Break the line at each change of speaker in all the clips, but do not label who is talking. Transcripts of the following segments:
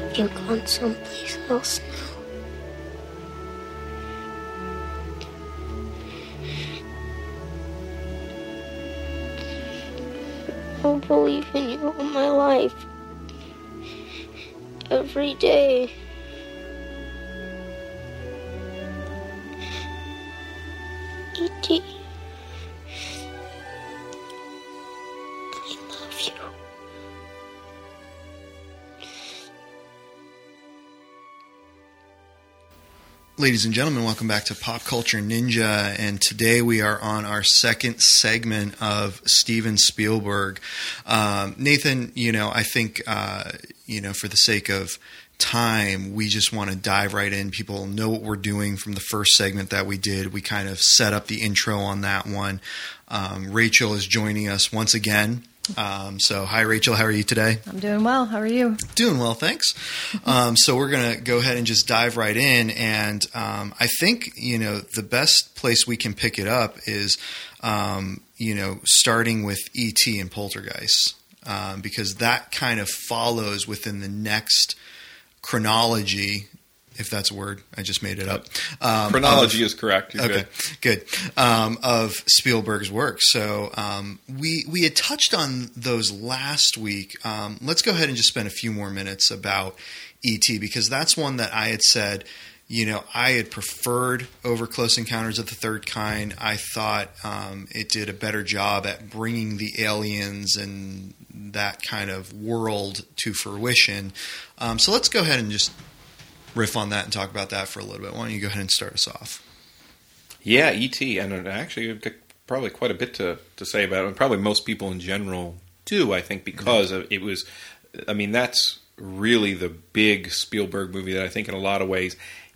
You've gone someplace else now. I believe in you all my life. Every day. E.T. I love you.
Ladies and gentlemen, welcome back to Pop Culture Ninja, and today we are on our second segment of Steven Spielberg. Nathan, I think, for the sake of time, we just want to dive right in. People know what we're doing from the first segment that we did. We kind of set up the intro on that one. Rachel is joining us once again. So hi, Rachel. How are you today?
I'm doing well. How are you?
Doing well, thanks. So we're going to go ahead and just dive right in. And I think, the best place we can pick it up is, starting with E.T. and Poltergeist, because that kind of follows within the next chronology, if that's a word. I just made it up.
Chronology is correct. You're
okay, good. Of Spielberg's work. So we had touched on those last week. Let's go ahead and just spend a few more minutes about E.T., because that's one that I had said, I had preferred over Close Encounters of the Third Kind. I thought it did a better job at bringing the aliens and that kind of world to fruition. So let's go ahead and just riff on that and talk about that for a little bit. Why don't you go ahead and start us off?
Yeah, E.T., and actually I've got probably quite a bit to say about it, and probably most people in general do, I think, because it was, that's really the big Spielberg movie that I think in a lot of ways,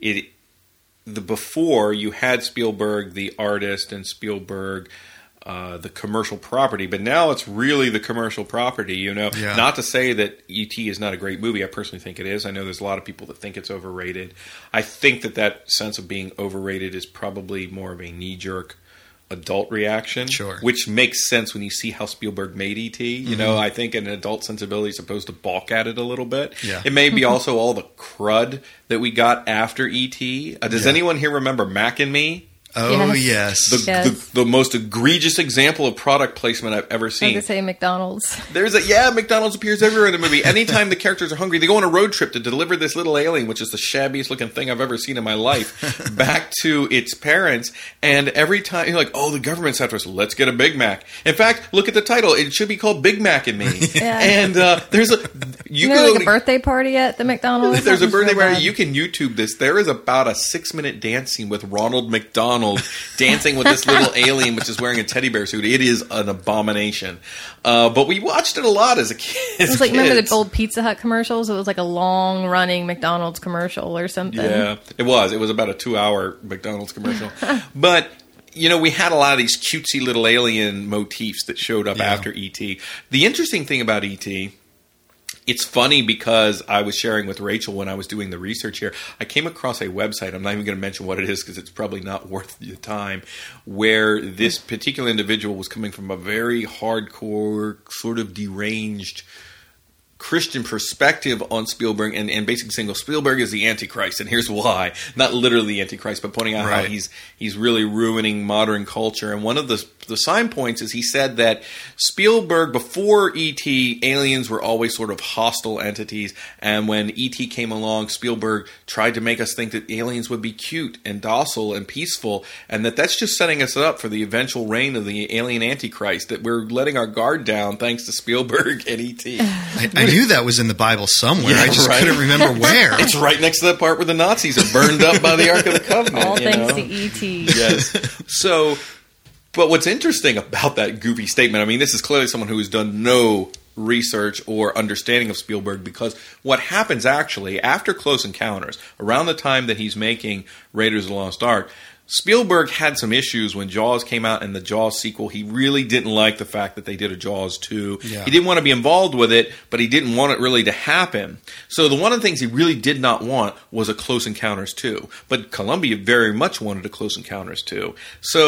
before you had Spielberg, the artist, and Spielberg, the commercial property, but now it's really the commercial property, Yeah. Not to say that E.T. is not a great movie. I personally think it is. I know there's a lot of people that think it's overrated. I think that sense of being overrated is probably more of a knee-jerk adult reaction,
sure,
which makes sense when you see how Spielberg made E.T. Mm-hmm. I think an adult sensibility is supposed to balk at it a little bit.
Yeah.
It may be also all the crud that we got after E.T. Does anyone here remember Mac and Me?
Oh, yes.
The most egregious example of product placement I've ever seen.
I was going to say McDonald's.
McDonald's appears everywhere in the movie. Anytime the characters are hungry, they go on a road trip to deliver this little alien, which is the shabbiest looking thing I've ever seen in my life, back to its parents. And every time, you're like, oh, the government's after us. Let's get a Big Mac. In fact, look at the title. It should be called Big Mac and Me.
Yeah.
And there's a...
like a birthday party at the McDonald's?
There's a birthday party. You can YouTube this. There is about a 6-minute dance scene with Ronald McDonald dancing with this little alien which is wearing a teddy bear suit. It is an abomination. But we watched it a lot as a kid.
It was like, remember the old Pizza Hut commercials? It was like a long-running McDonald's commercial or something.
Yeah, it was. It was about a 2-hour McDonald's commercial. But... we had a lot of these cutesy little alien motifs that showed up after E.T. The interesting thing about E.T., it's funny because I was sharing with Rachel when I was doing the research here, I came across a website, I'm not even going to mention what it is because it's probably not worth your time, where this particular individual was coming from a very hardcore, sort of deranged Christian perspective on Spielberg and basically saying, well, Spielberg is the Antichrist, and here's why. Not literally the Antichrist, but pointing out how he's really ruining modern culture. And one of the sign points is he said that Spielberg, before E.T., aliens were always sort of hostile entities, and when E.T. came along, Spielberg tried to make us think that aliens would be cute and docile and peaceful, and that's just setting us up for the eventual reign of the alien Antichrist, that we're letting our guard down thanks to Spielberg and E.T.
I knew that was in the Bible somewhere. I just couldn't remember where.
It's right next to that part where the Nazis are burned up by the Ark of the Covenant.
All thanks to E.T.
Yes. So, but what's interesting about that goofy statement, this is clearly someone who has done no research or understanding of Spielberg, because what happens actually after Close Encounters, around the time that he's making Raiders of the Lost Ark, Spielberg had some issues when Jaws came out and the Jaws sequel. He really didn't like the fact that they did a Jaws 2.
Yeah.
He didn't want to be involved with it, but he didn't want it really to happen. So one of the things he really did not want was a Close Encounters 2. But Columbia very much wanted a Close Encounters 2. So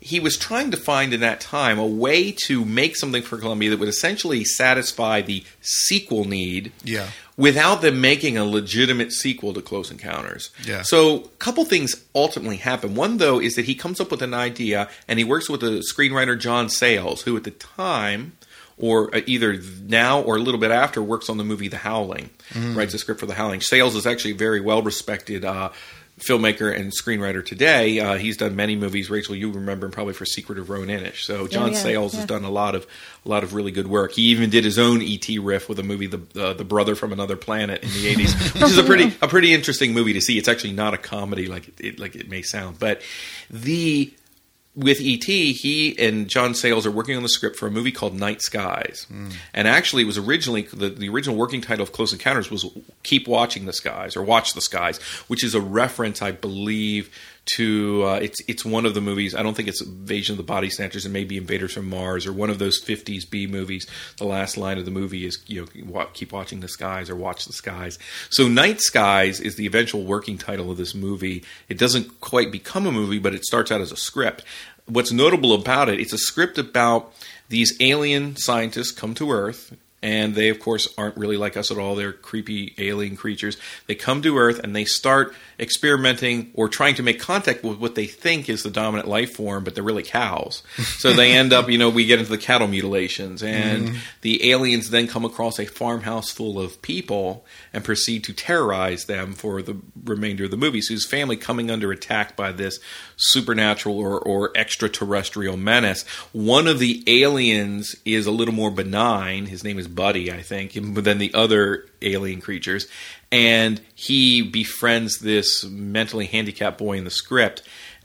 he was trying to find in that time a way to make something for Columbia that would essentially satisfy the sequel need
Yeah.
without them making a legitimate sequel to Close Encounters.
Yeah.
So a couple things ultimately happen. One, though, is that he comes up with an idea, and he works with the screenwriter John Sayles, who at the time, or either now or a little bit after, works on the movie The Howling, writes a script for The Howling. Sayles is actually a very well-respected filmmaker and screenwriter today. He's done many movies. Rachel, you remember him probably for Secret of Roan Inish. So John Sayles has done a lot of really good work. He even did his own E.T. riff with a movie, The Brother from Another Planet, in the 80s, which is a pretty interesting movie to see. It's actually not a comedy like it may sound, but with E.T., he and John Sayles are working on the script for a movie called Night Skies. And actually, it was originally, the original working title of Close Encounters was Keep Watching the Skies, or Watch the Skies, which is a reference, I believe, to, it's one of the movies, I don't think it's Invasion of the Body Snatchers, it may be Invaders from Mars, or one of those 50s B movies. The last line of the movie is, Keep Watching the Skies, or Watch the Skies. So Night Skies is the eventual working title of this movie. It doesn't quite become a movie, but it starts out as a script. What's notable about it, it's a script about these alien scientists come to Earth, and they, of course, aren't really like us at all. They're creepy alien creatures. They come to Earth, and they start experimenting or trying to make contact with what they think is the dominant life form, but they're really cows. So they end up, we get into the cattle mutilations, and the aliens then come across a farmhouse full of people and proceed to terrorize them for the remainder of the movie. So his family coming under attack by this supernatural or extraterrestrial menace. One of the aliens is a little more benign. His name is Buddy, I think, than the other alien creatures. And he befriends this mentally handicapped boy in the script.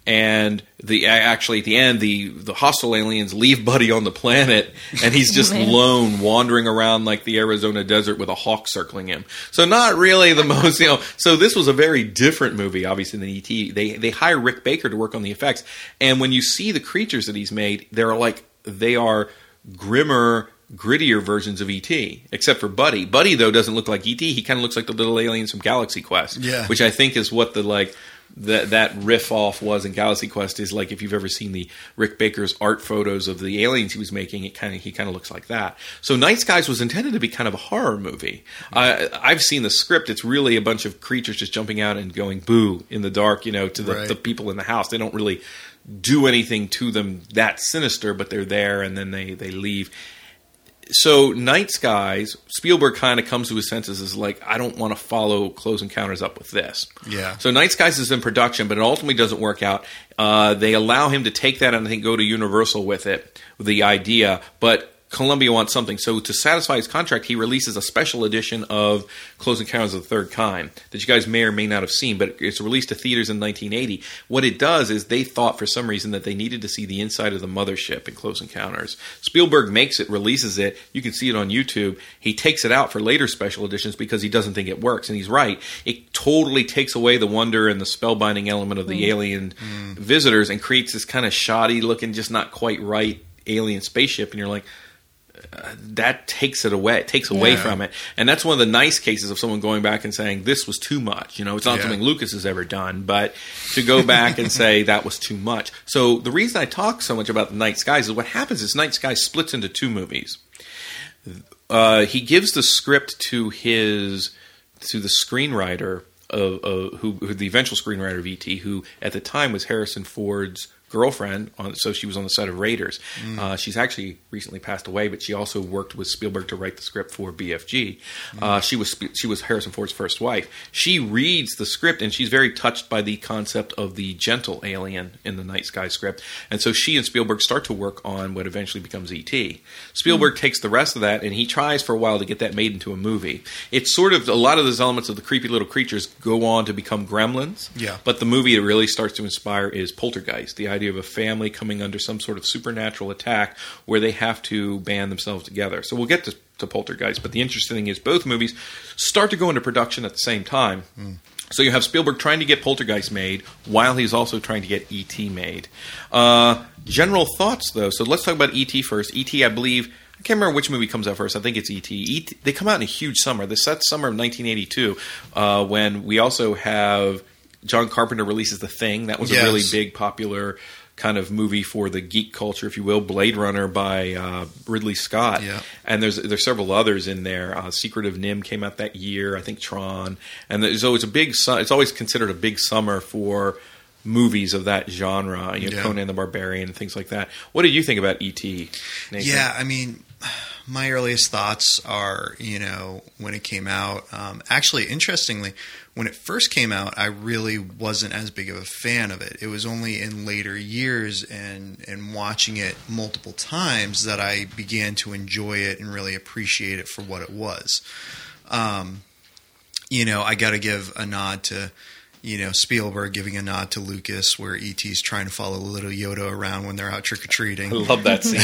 And actually, at the end, the hostile aliens leave Buddy on the planet, and he's just lone, wandering around like the Arizona desert with a hawk circling him. So not really the most, So this was a very different movie, obviously, than E.T. They hire Rick Baker to work on the effects, and when you see the creatures that he's made, they are grimmer, grittier versions of E.T., except for Buddy. Buddy, though, doesn't look like E.T. He kind of looks like the little aliens from Galaxy Quest, which I think is what that riff off was in Galaxy Quest. Is like, if you've ever seen the Rick Baker's art photos of the aliens he was making, he kind of looks like that. So Night Skies was intended to be kind of a horror movie. I've seen the script. It's really a bunch of creatures just jumping out and going boo in the dark, to the people in the house. They don't really do anything to them that sinister, but they're there and then they leave. So Night Skies, Spielberg kind of comes to his senses as like, I don't want to follow Close Encounters up with this. Yeah. So Night Skies is in production, but it ultimately doesn't work out. They allow him to take that and I think go to Universal with it, with the idea, but Columbia wants something. So to satisfy his contract, he releases a special edition of Close Encounters of the Third Kind that you guys may or may not have seen, but it's released to theaters in 1980. What it does is they thought for some reason that they needed to see the inside of the mothership in Close Encounters. Spielberg makes it, releases it. You can see it on YouTube. He takes it out for later special editions because he doesn't think it works. And he's right. It totally takes away the wonder and the spellbinding element of the alien visitors and creates this kind of shoddy looking, just not quite right alien spaceship. And you're like, that takes it away. It takes away from it. And that's one of the nice cases of someone going back and saying, this was too much. It's not something Lucas has ever done, but to go back and say that was too much. So the reason I talk so much about the Night Skies is what happens is Night Skies splits into two movies. He gives the script to the screenwriter who the eventual screenwriter of E.T., who at the time was Harrison Ford's girlfriend, so she was on the set of Raiders. She's actually recently passed away, but she also worked with Spielberg to write the script for BFG. She was Harrison Ford's first wife. She reads the script, and she's very touched by the concept of the gentle alien in the Night Sky script. And so she and Spielberg start to work on what eventually becomes E.T. Spielberg takes the rest of that, and he tries for a while to get that made into a movie. It's sort of, a lot of those elements of the creepy little creatures go on to become Gremlins. Yeah. But the movie it really starts to inspire is Poltergeist, the idea of a family coming under some sort of supernatural attack where they have to band themselves together. So we'll get to Poltergeist, but the interesting thing is both movies start to go into production at the same time. So you have Spielberg trying to get Poltergeist made while he's also trying to get E.T. made. General thoughts, though. So let's talk about E.T. first. E.T., I believe, I can't remember which movie comes out first. I think it's E.T. They come out in a huge summer. This summer of 1982, when we also have John Carpenter releases The Thing. That was a really big, popular kind of movie for the geek culture, if you will. Blade Runner by Ridley Scott,
Yeah.
and there's several others in there. Secret of Nim came out that year. I think Tron, and there's always it's always considered a big summer for movies of that genre.
Yeah.
Conan the Barbarian and things like that. What did you think about E.T., Nathan?
Yeah, I mean, my earliest thoughts are, when it came out. Actually, interestingly, when it first came out, I really wasn't as big of a fan of it. It was only in later years and watching it multiple times that I began to enjoy it and really appreciate it for what it was. I got to give a nod to Spielberg giving a nod to Lucas, where E.T.'s trying to follow little Yoda around when they're out trick-or-treating.
I love that scene.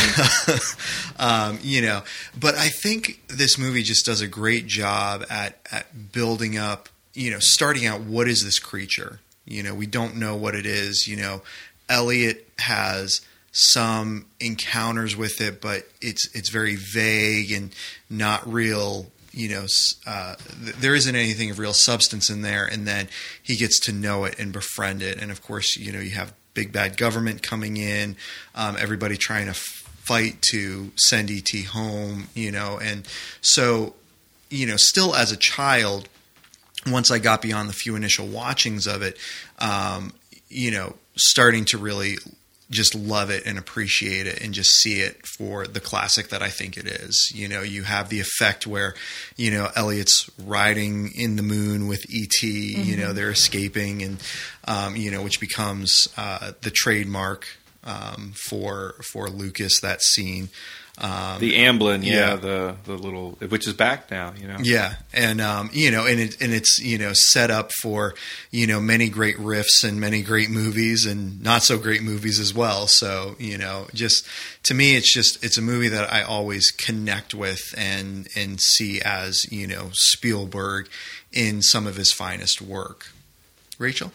But I think this movie just does a great job at building up, starting out, what is this creature? We don't know what it is. Elliot has some encounters with it, but it's very vague and not real. There isn't anything of real substance in there, and then he gets to know it and befriend it. And of course, you have big bad government coming in, everybody trying to fight to send E.T. home, and so, still as a child, once I got beyond the few initial watchings of it, starting to really just love it and appreciate it and just see it for the classic that I think it is. You have the effect where, Elliot's riding in the moon with E.T.,
Mm-hmm.
They're escaping and, which becomes the trademark for Lucas, that scene.
The Amblin, the little, which is back now,
Yeah, and and it's set up for many great riffs and many great movies and not so great movies as well. So just to me, it's a movie that I always connect with and see as Spielberg in some of his finest work. Rachel?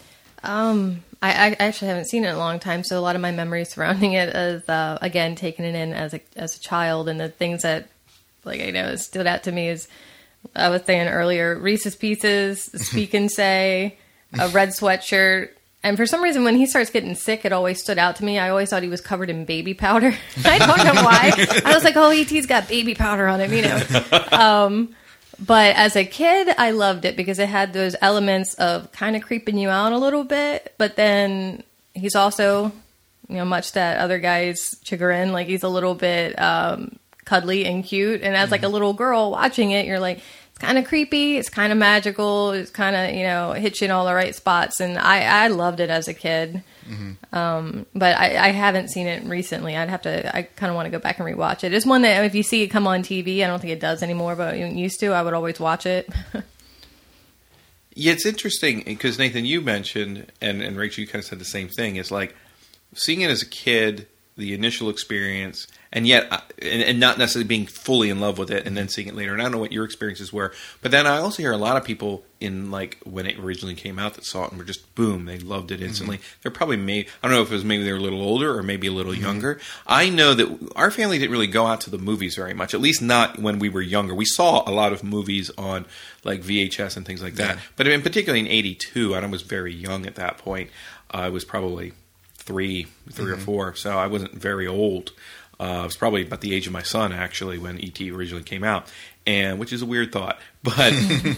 I actually haven't seen it in a long time, so a lot of my memories surrounding it is, again, taking it in as a child, and the things that, stood out to me is, I was saying earlier, Reese's Pieces, Speak and Say, a red sweatshirt, and for some reason, when he starts getting sick, it always stood out to me. I always thought he was covered in baby powder. I don't know why. I was like, oh, E.T.'s got baby powder on him, But as a kid, I loved it because it had those elements of kind of creeping you out a little bit. But then he's also, much that other guy's chagrin, he's a little bit cuddly and cute. And as a little girl watching it, you're like, it's kind of creepy. It's kind of magical. It's kind of, hits you in all the right spots. And I loved it as a kid. Mm-hmm. But I haven't seen it recently. I kind of want to go back and rewatch it. It's one that if you see it come on TV, I don't think it does anymore, but when it used to, I would always watch it.
Yeah, it's interesting because Nathan, you mentioned, and Rachel, you kind of said the same thing. It's like seeing it as a kid, the initial experience, and yet, and not necessarily being fully in love with it, and then seeing it later. And I don't know what your experiences were, but then I also hear a lot of people in when it originally came out that saw it and were just boom, they loved it instantly. Mm-hmm. They're probably I don't know if it was maybe they were a little older or maybe a little younger. I know that our family didn't really go out to the movies very much, at least not when we were younger. We saw a lot of movies on VHS and things like that, but in particularly in '82, and I was very young at that point. I was probably three or four, so I wasn't very old. I was probably about the age of my son, actually, when E.T. originally came out, and which is a weird thought. But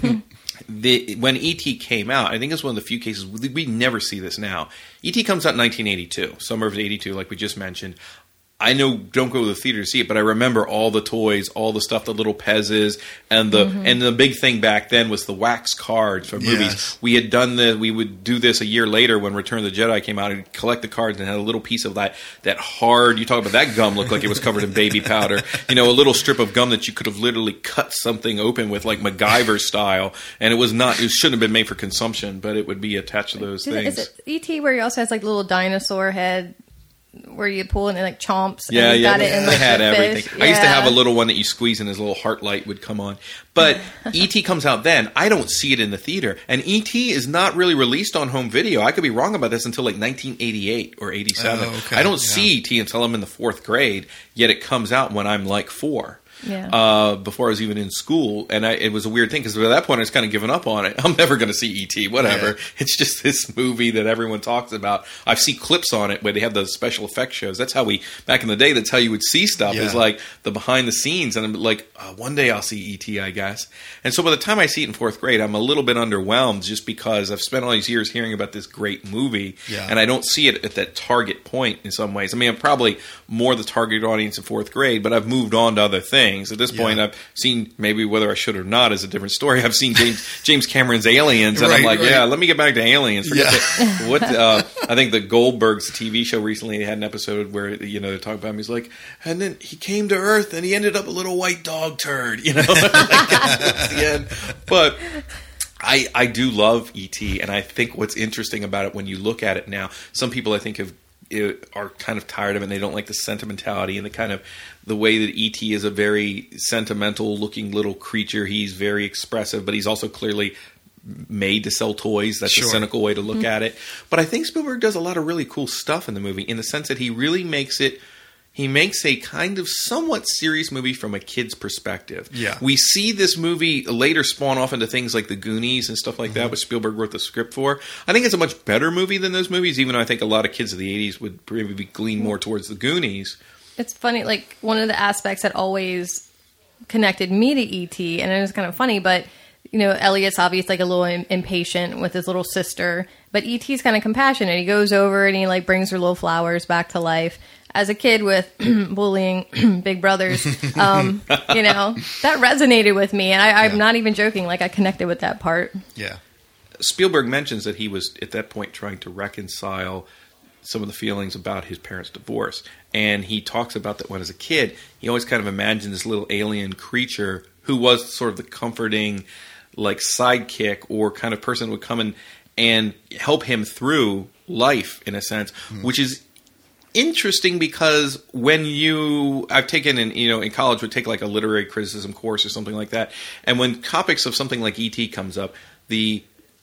when E.T. came out, I think it's one of the few cases, we never see this now. E.T. comes out in 1982, summer of '82, like we just mentioned. I don't go to the theater to see it, but I remember all the toys, all the stuff, the little Pezzes, and the big thing back then was the wax cards for movies.
Yes.
We would do this a year later when Return of the Jedi came out and collect the cards and had a little piece of that hard, you talk about that gum looked like it was covered in baby powder. A little strip of gum that you could have literally cut something open with, like MacGyver it shouldn't have been made for consumption, but it would be attached to those things.
Is it E.T. where he also has little dinosaur head where you pull in chomps?
Yeah,
and
yeah.
Got it in,
they had everything.
Fish.
I used to have a little one that you squeeze and his little heart light would come on. But E.T. comes out then. I don't see it in the theater. And E.T. is not really released on home video. I could be wrong about this until 1988 or 87.
Oh, okay.
I don't see E.T. until I'm in the fourth grade, yet it comes out when I'm 4. before I was even in school. And it was a weird thing because at that point I was kind of giving up on it. I'm never going to see E.T., whatever.
Yeah.
It's just this movie that everyone talks about. I see clips on it where they have those special effects shows. That's how back in the day, that's how you would see stuff, is like the behind the scenes. And I'm like, one day I'll see E.T., I guess. And so by the time I see it in 4th grade, I'm a little bit underwhelmed just because I've spent all these years hearing about this great movie, and I don't see it at that target point in some ways. I mean, I'm probably more the target audience in 4th grade, but I've moved on to other things. At this point, I've seen, maybe whether I should or not is a different story, I've seen James Cameron's Aliens, and I'm like, let me get back to Aliens. I think the Goldbergs TV show recently, they had an episode where, they talk about him. He's like, and then he came to Earth and he ended up a little white dog turd, That's the end. But I do love E.T., and I think what's interesting about it when you look at it now, some people I think are kind of tired of it and they don't like the sentimentality and the way that E.T. is a very sentimental looking little creature. He's very expressive, but he's also clearly made to sell toys. That's a cynical way to look at it. But I think Spielberg does a lot of really cool stuff in the movie in the sense that he really makes a kind of somewhat serious movie from a kid's perspective. Yeah. We see this movie later spawn off into things like The Goonies and stuff like that, which Spielberg wrote the script for. I think it's a much better movie than those movies, even though I think a lot of kids of the 80s would probably glean more towards The Goonies.
It's funny, like, one of the aspects that always connected me to E.T., and it was kind of funny, but Elliot's obviously like a little impatient with his little sister, but E.T.'s kind of compassionate. He goes over and he brings her little flowers back to life. As a kid with bullying big brothers, that resonated with me, and I'm not even joking. Like, I connected with that part.
Yeah.
Spielberg mentions that he was at that point trying to reconcile some of the feelings about his parents' divorce, and he talks about that when as a kid, he always kind of imagined this little alien creature who was sort of the comforting, like, sidekick or kind of person who would come and help him through life in a sense, which is interesting because I've taken in college would take like a literary criticism course or something like that, and when topics of something like E.T. comes up, the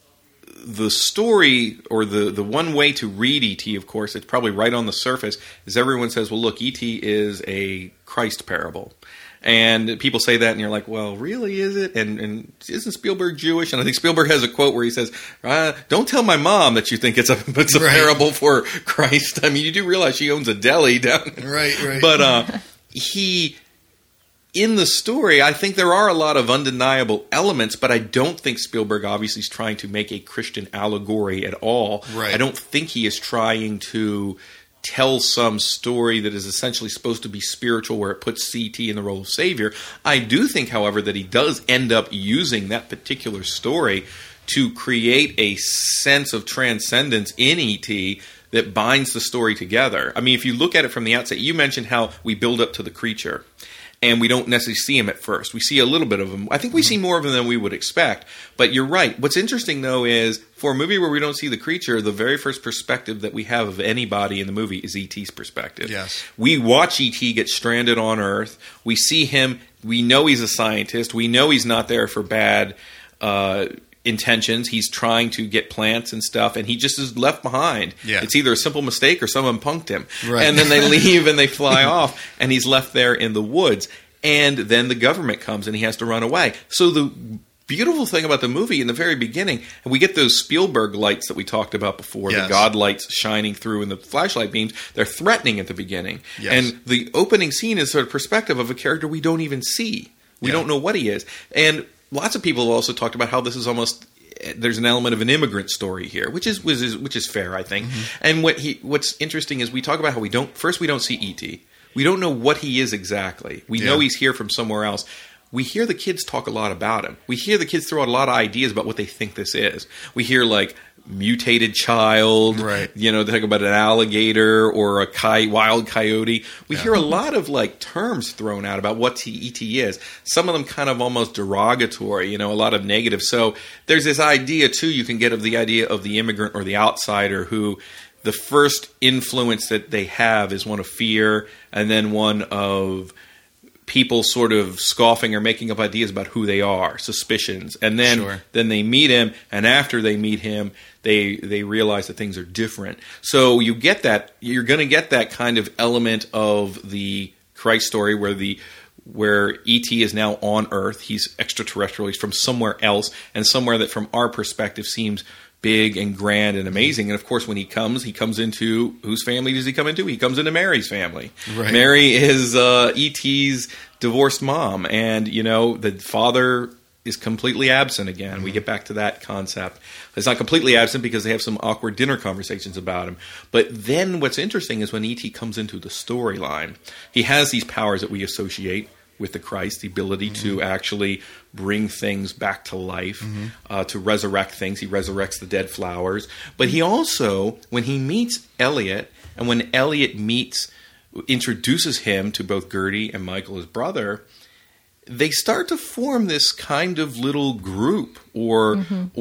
story or the one way to read E.T., of course, it's probably right on the surface, is everyone says, well, look, E.T. is a Christ parable. And people say that, and you're like, well, really, is it? And isn't Spielberg Jewish? And I think Spielberg has a quote where he says, don't tell my mom that you think it's a parable for Christ. I mean, you do realize she owns a deli down.
Right.
But in the story, I think there are a lot of undeniable elements, but I don't think Spielberg obviously is trying to make a Christian allegory at all. Right. I don't think he is trying to tell some story that is essentially supposed to be spiritual where it puts C.T. in the role of savior. I do think, however, that he does end up using that particular story to create a sense of transcendence in E.T. that binds the story together. I mean, if you look at it from the outset, you mentioned how we build up to the creature, and we don't necessarily see him at first. We see a little bit of him. I think we see more of him than we would expect. But you're right. What's interesting, though, is for a movie where we don't see the creature, the very first perspective that we have of anybody in the movie is E.T.'s perspective.
Yes.
We watch E.T. get stranded on Earth. We see him. We know he's a scientist. We know he's not there for bad intentions. He's trying to get plants and stuff, and he just is left behind. Yeah. It's either a simple mistake or someone punked him. Right. And then they leave and they fly off, and he's left there in the woods. And then the government comes and he has to run away. So the beautiful thing about the movie in the very beginning, and we get those Spielberg lights that we talked about before, the God lights shining through and the flashlight beams, they're threatening at the beginning. Yes. And the opening scene is sort of perspective of a character we don't even see. We don't know what he is. And lots of people have also talked about how this is almost, there's an element of an immigrant story here, which is fair, I think. And what's interesting is we talk about how we don't see E.T. We don't know what he is exactly. We know he's here from somewhere else. We hear the kids talk a lot about him. We hear the kids throw out a lot of ideas about what they think this is. We hear like mutated child, they talk about an alligator or a wild coyote. We hear a lot of like terms thrown out about what E.T. is. Some of them kind of almost derogatory, a lot of negative. So there's this idea too you can get of the idea of the immigrant or the outsider who the first influence that they have is one of fear and then one of people sort of scoffing or making up ideas about who they are, suspicions. And then they meet him, and after they meet him, they realize that things are different. So you get that, you're going to get that kind of element of the Christ story where where E.T. is now on Earth. He's extraterrestrial. He's from somewhere else, and somewhere that from our perspective seems big and grand and amazing. And of course, when he comes into, whose family does he come into? He comes into Mary's family.
Right.
Mary is E.T.'s divorced mom, and the father is completely absent again. Mm-hmm. We get back to that concept. It's not completely absent because they have some awkward dinner conversations about him. But then what's interesting is when E.T. comes into the storyline, he has these powers that we associate with the Christ, the ability to actually bring things back to life, to resurrect things. He resurrects the dead flowers. But he also, when he meets Elliot, and when Elliot introduces him to both Gertie and Michael, his brother, they start to form this kind of little group or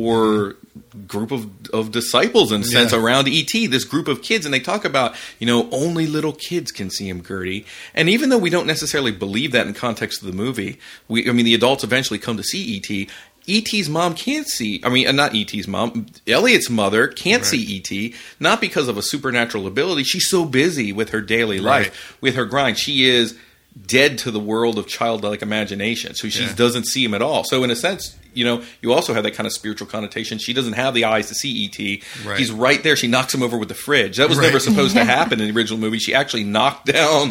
group of disciples in a sense around E.T., this group of kids. And they talk about, only little kids can see him, Gertie. And even though we don't necessarily believe that in context of the movie, the adults eventually come to see E.T., E.T.'s mom can't see, not E.T.'s mom, Elliot's mother can't see E.T., not because of a supernatural ability. She's so busy with her daily life, with her grind. She is dead to the world of childlike imagination. So she doesn't see him at all. So in a sense, you also have that kind of spiritual connotation. She doesn't have the eyes to see E.T. Right. He's right there. She knocks him over with the fridge. That was never supposed to happen in the original movie. She actually knocked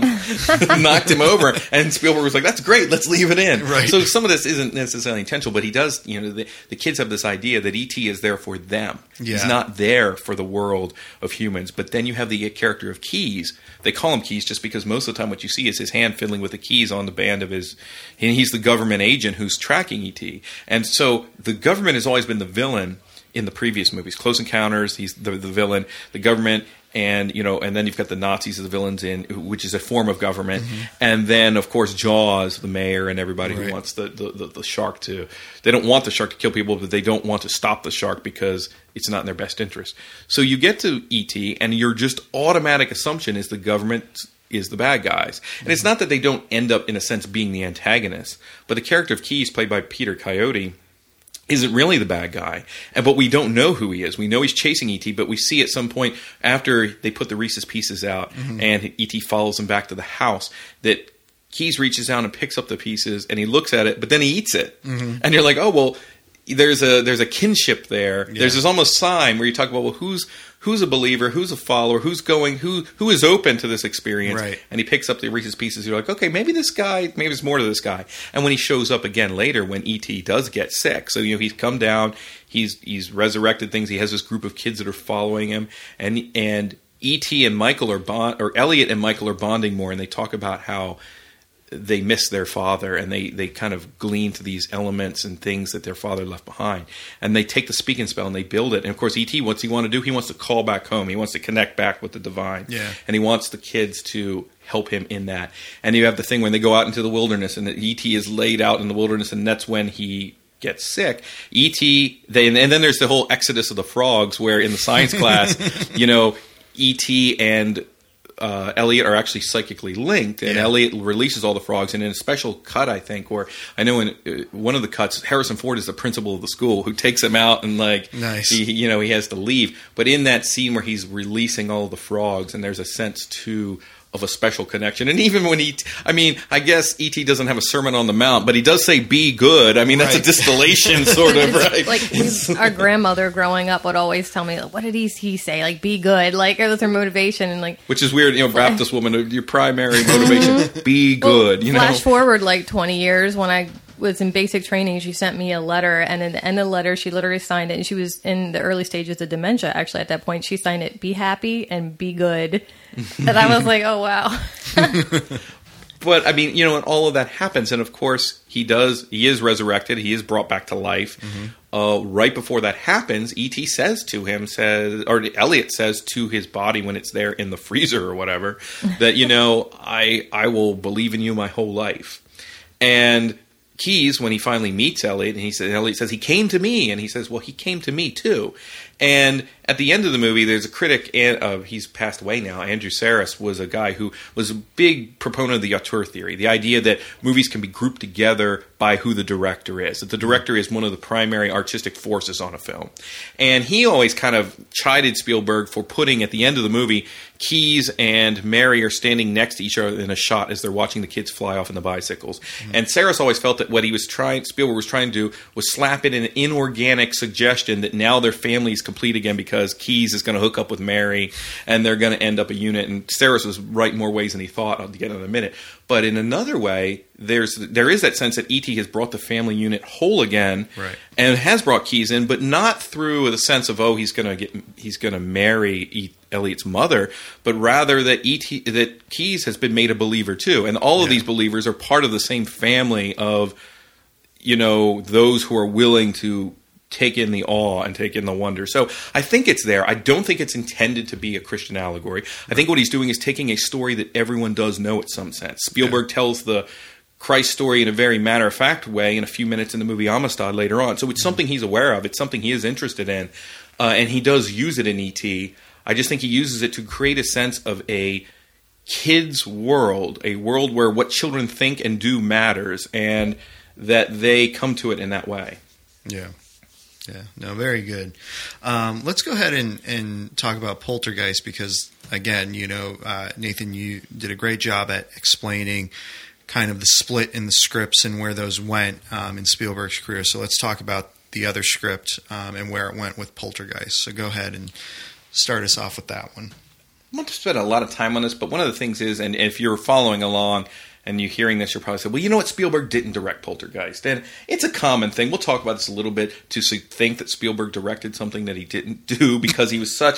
him over, and Spielberg was like, that's great, let's leave it in. Right. So some of this isn't necessarily intentional, but he does, the kids have this idea that E.T. is there for them. Yeah. He's not there for the world of humans. But then you have the character of Keys. They call him Keys just because most of the time what you see is his hand fiddling with the keys on the band of his... And he's the government agent who's tracking E.T. And so the government has always been the villain in the previous movies. Close Encounters, he's the villain. The government... And and then you've got the Nazis as the villains which is a form of government, and then of course Jaws, the mayor, and everybody who wants the shark to. They don't want the shark to kill people, but they don't want to stop the shark because it's not in their best interest. So you get to E.T., and your just automatic assumption is the government is the bad guys, and it's not that they don't end up in a sense being the antagonists, but the character of Keys, played by Peter Coyote, isn't really the bad guy, but we don't know who he is. We know he's chasing E.T., but we see at some point after they put the Reese's Pieces out and E.T. follows him back to the house that Keys reaches down and picks up the pieces and he looks at it, but then he eats it. And you're like, oh, well, there's a kinship there. Yeah. There's this almost sign where you talk about, well, who's a believer, who's a follower, who is open to this experience. Right. And he picks up the Reese's Pieces. You're like, okay, maybe there's more to this guy. And when he shows up again later, when E.T. does get sick, so he's come down, he's resurrected things. He has this group of kids that are following him, and E.T. and Michael or Elliot and Michael are bonding more, and they talk about how they miss their father, and they kind of glean to these elements and things that their father left behind. And they take the speaking spell and they build it. And of course, E.T., what's he want to do? He wants to call back home. He wants to connect back with the divine. Yeah. And he wants the kids to help him in that. And you have the thing when they go out into the wilderness and E.T. is laid out in the wilderness, and that's when he gets sick. E.T., and then there's the whole exodus of the frogs, where in the science class, E.T. and Elliot are actually psychically linked, and Elliot releases all the frogs. And in a special cut, I think, or I know in one of the cuts, Harrison Ford is the principal of the school who takes him out, and he has to leave. But in that scene where he's releasing all of the frogs, and there's a sense too of a special connection. And even when I guess E.T. doesn't have a Sermon on the Mount, but he does say, be good. That's a distillation sort of, right?
Like our grandmother growing up would always tell me, what did he say? Like, be good. Like, it was her motivation. And
which is weird, Baptist woman, your primary motivation, be good.
Flash forward 20 years, when I was in basic training, she sent me a letter, and at the end of the letter, she literally signed it, and she was in the early stages of dementia, actually, at that point. She signed it, be happy and be good. And I was like, oh, wow.
But, and all of that happens, and of course, he is resurrected, he is brought back to life. Right before that happens, E.T. Elliot says to his body when it's there in the freezer or whatever, that, I will believe in you my whole life. And Keys, when he finally meets Elliot, and Elliot says, he came to me, and he says, well, he came to me too. And at the end of the movie, there's a critic, he's passed away now, Andrew Sarris was a guy who was a big proponent of the auteur theory, the idea that movies can be grouped together by who the director is. That the director is one of the primary artistic forces on a film. And he always kind of chided Spielberg for putting, at the end of the movie, Keyes and Mary are standing next to each other in a shot as they're watching the kids fly off in the bicycles. Mm-hmm. And Saris always felt that what Spielberg was trying to do was slap in an inorganic suggestion that now their family is complete again because Keyes is going to hook up with Mary and they're going to end up a unit. And Saris was right in more ways than he thought. I'll get in a minute. But in another way, there is that sense that E.T. has brought the family unit whole again,
right,
and has brought Keyes in, but not through the sense of he's going to marry Elliot's mother, but rather that that Keyes has been made a believer too, and all of these believers are part of the same family of those who are willing to take in the awe and take in the wonder. So I think it's there. I don't think it's intended to be a Christian allegory. I think what he's doing is taking a story that everyone does know in some sense. Spielberg tells the Christ story in a very matter-of-fact way in a few minutes in the movie Amistad later on. So it's something he's aware of. It's something he is interested in. And he does use it in E.T. I just think he uses it to create a sense of a kid's world, a world where what children think and do matters, and that they come to it in that way.
Yeah. Yeah, no, very good. Let's go ahead and talk about Poltergeist because, again, Nathan, you did a great job at explaining kind of the split in the scripts and where those went in Spielberg's career. So let's talk about the other script and where it went with Poltergeist. So go ahead and start us off with that one.
I want to spend a lot of time on this, but one of the things is, and if you're following along and you're hearing this, you're probably saying, well, you know what, Spielberg didn't direct Poltergeist. And it's a common thing. We'll talk about this a little bit, to think that Spielberg directed something that he didn't do because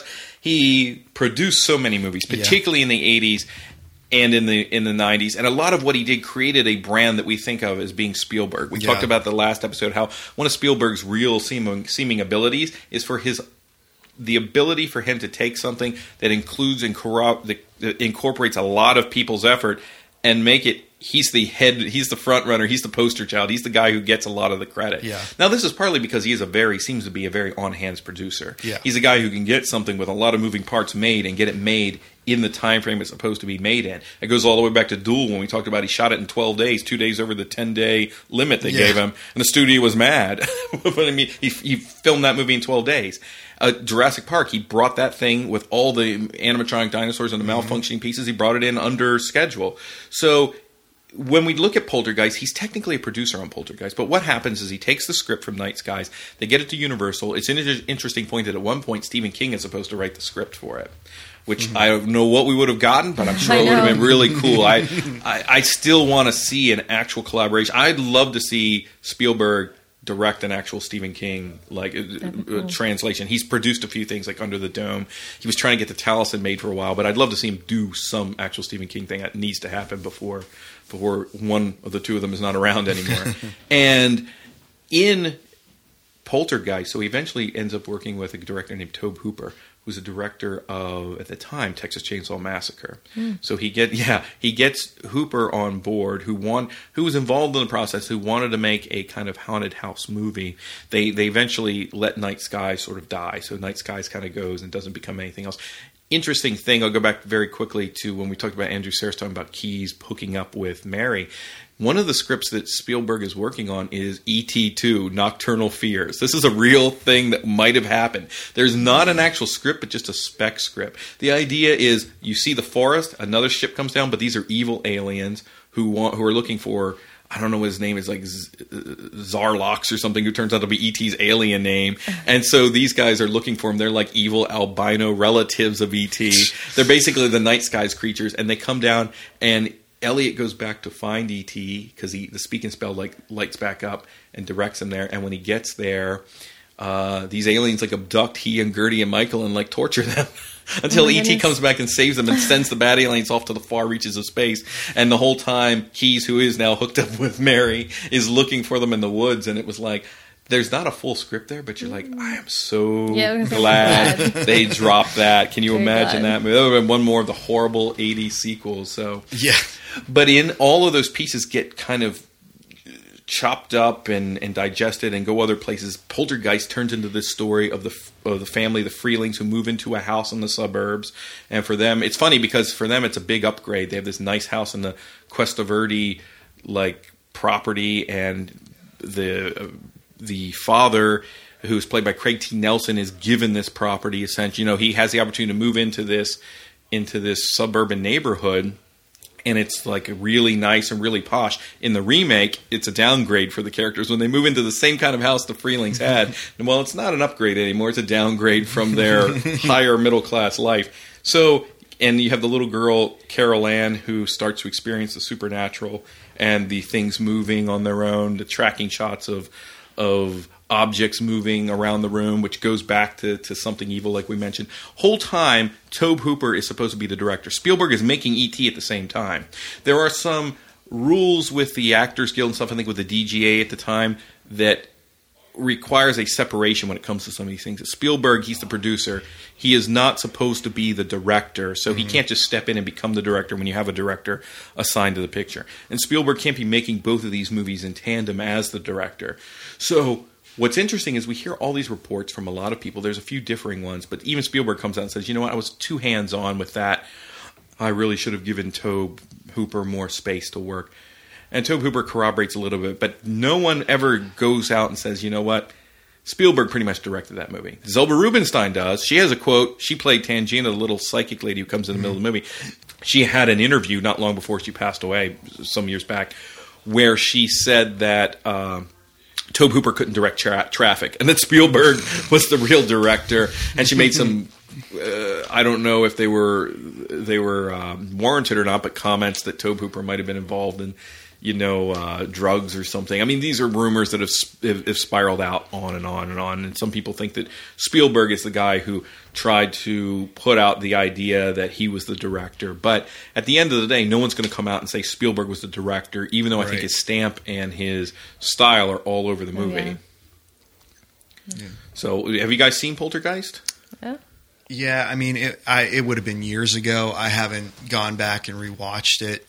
he produced so many movies, particularly in the 80s and in the 90s. And a lot of what he did created a brand that we think of as being Spielberg. We talked about the last episode how one of Spielberg's real seeming abilities is for the ability for him to take something that includes and that incorporates a lot of people's effort and make it, he's the head, he's the front runner, he's the poster child, he's the guy who gets a lot of the credit.
Yeah.
Now this is partly because he is seems to be a very on-hands producer.
Yeah.
He's a guy who can get something with a lot of moving parts made and get it made in the time frame it's supposed to be made in. It goes all the way back to Duel when we talked about he shot it in 12 days, 2 days over the 10-day limit they gave him, and the studio was mad. But I mean, he filmed that movie in 12 days. Jurassic Park, he brought that thing with all the animatronic dinosaurs and the malfunctioning pieces, he brought it in under schedule. So when we look at Poltergeist, he's technically a producer on Poltergeist, but what happens is he takes the script from Night Skies, they get it to Universal. It's an interesting point that at one point Stephen King is supposed to write the script for it, which I don't know what we would have gotten, but I'm sure it would have been really cool. I still want to see an actual collaboration. I'd love to see Spielberg direct an actual Stephen King translation. He's produced a few things like Under the Dome. He was trying to get the Taliesin made for a while, but I'd love to see him do some actual Stephen King thing. That needs to happen before one of the two of them is not around anymore. And in Poltergeist, so he eventually ends up working with a director named Tobe Hooper, who's a director of, at the time, Texas Chainsaw Massacre. So he gets Hooper on board, who was involved in the process, who wanted to make a kind of haunted house movie. They eventually let Night Skies sort of die, so Night Skies kind of goes and doesn't become anything else. Interesting thing, I'll go back very quickly to when we talked about Andrew Sayers talking about Keyes hooking up with Mary. One of the scripts that Spielberg is working on is E.T. 2, Nocturnal Fears. This is a real thing that might have happened. There's not an actual script, but just a spec script. The idea is you see the forest, another ship comes down, but these are evil aliens who are looking for, I don't know what his name is, like Zarlox or something, who turns out to be E.T.'s alien name. And so these guys are looking for him. They're like evil albino relatives of E.T. They're basically the Night Skies creatures, and they come down, and Elliot goes back to find E.T. because the speak and spell lights back up and directs him there. And when he gets there, these aliens abduct he and Gertie and Michael and torture them until E.T. comes back and saves them and sends the bad aliens off to the far reaches of space. And the whole time, Keyes, who is now hooked up with Mary, is looking for them in the woods. And it was there's not a full script there, but you're I am so glad they dropped that. Can you imagine that? That would have been one more of the horrible 80s sequels. So
yeah.
But in all of those pieces get kind of chopped up and digested and go other places. Poltergeist turns into this story of the family, the Freelings, who move into a house in the suburbs. And for them, it's funny because for them it's a big upgrade. They have this nice house in the Cuesta Verde, property, and the father, who's played by Craig T. Nelson, is given this property. Essentially, he has the opportunity to move into this suburban neighborhood, and it's like really nice and really posh. In the remake, it's a downgrade for the characters when they move into the same kind of house the Freelings had. And well, it's not an upgrade anymore; it's a downgrade from their higher middle class life. So, and you have the little girl Carol Ann, who starts to experience the supernatural and the things moving on their own, the tracking shots of objects moving around the room, which goes back to something evil, like we mentioned. Whole time, Tobe Hooper is supposed to be the director. Spielberg is making E.T. at the same time. There are some rules with the Actors Guild and stuff, I think with the DGA at the time, that requires a separation when it comes to some of these things. Spielberg, he's the producer. He is not supposed to be the director, so he can't just step in and become the director when you have a director assigned to the picture. And Spielberg can't be making both of these movies in tandem as the director. So what's interesting is we hear all these reports from a lot of people. There's a few differing ones, but even Spielberg comes out and says, you know what, I was too hands-on with that. I really should have given Tobe Hooper more space to work. And Tobe Hooper corroborates a little bit, but no one ever goes out and says, you know what, Spielberg pretty much directed that movie. Zelda Rubinstein does. She has a quote. She played Tangina, the little psychic lady who comes in the middle of the movie. She had an interview not long before she passed away, some years back, where she said that Tobe Hooper couldn't direct traffic, and that Spielberg was the real director. And she made some, I don't know if they were warranted or not, but comments that Tobe Hooper might have been involved in, drugs or something. I mean, these are rumors that have spiraled out on and on and on. And some people think that Spielberg is the guy who tried to put out the idea that he was the director. But at the end of the day, no one's going to come out and say Spielberg was the director, even though I think his stamp and his style are all over the movie.
Yeah.
So, have you guys seen Poltergeist?
Yeah.
Yeah, I mean, it would have been years ago. I haven't gone back and rewatched it.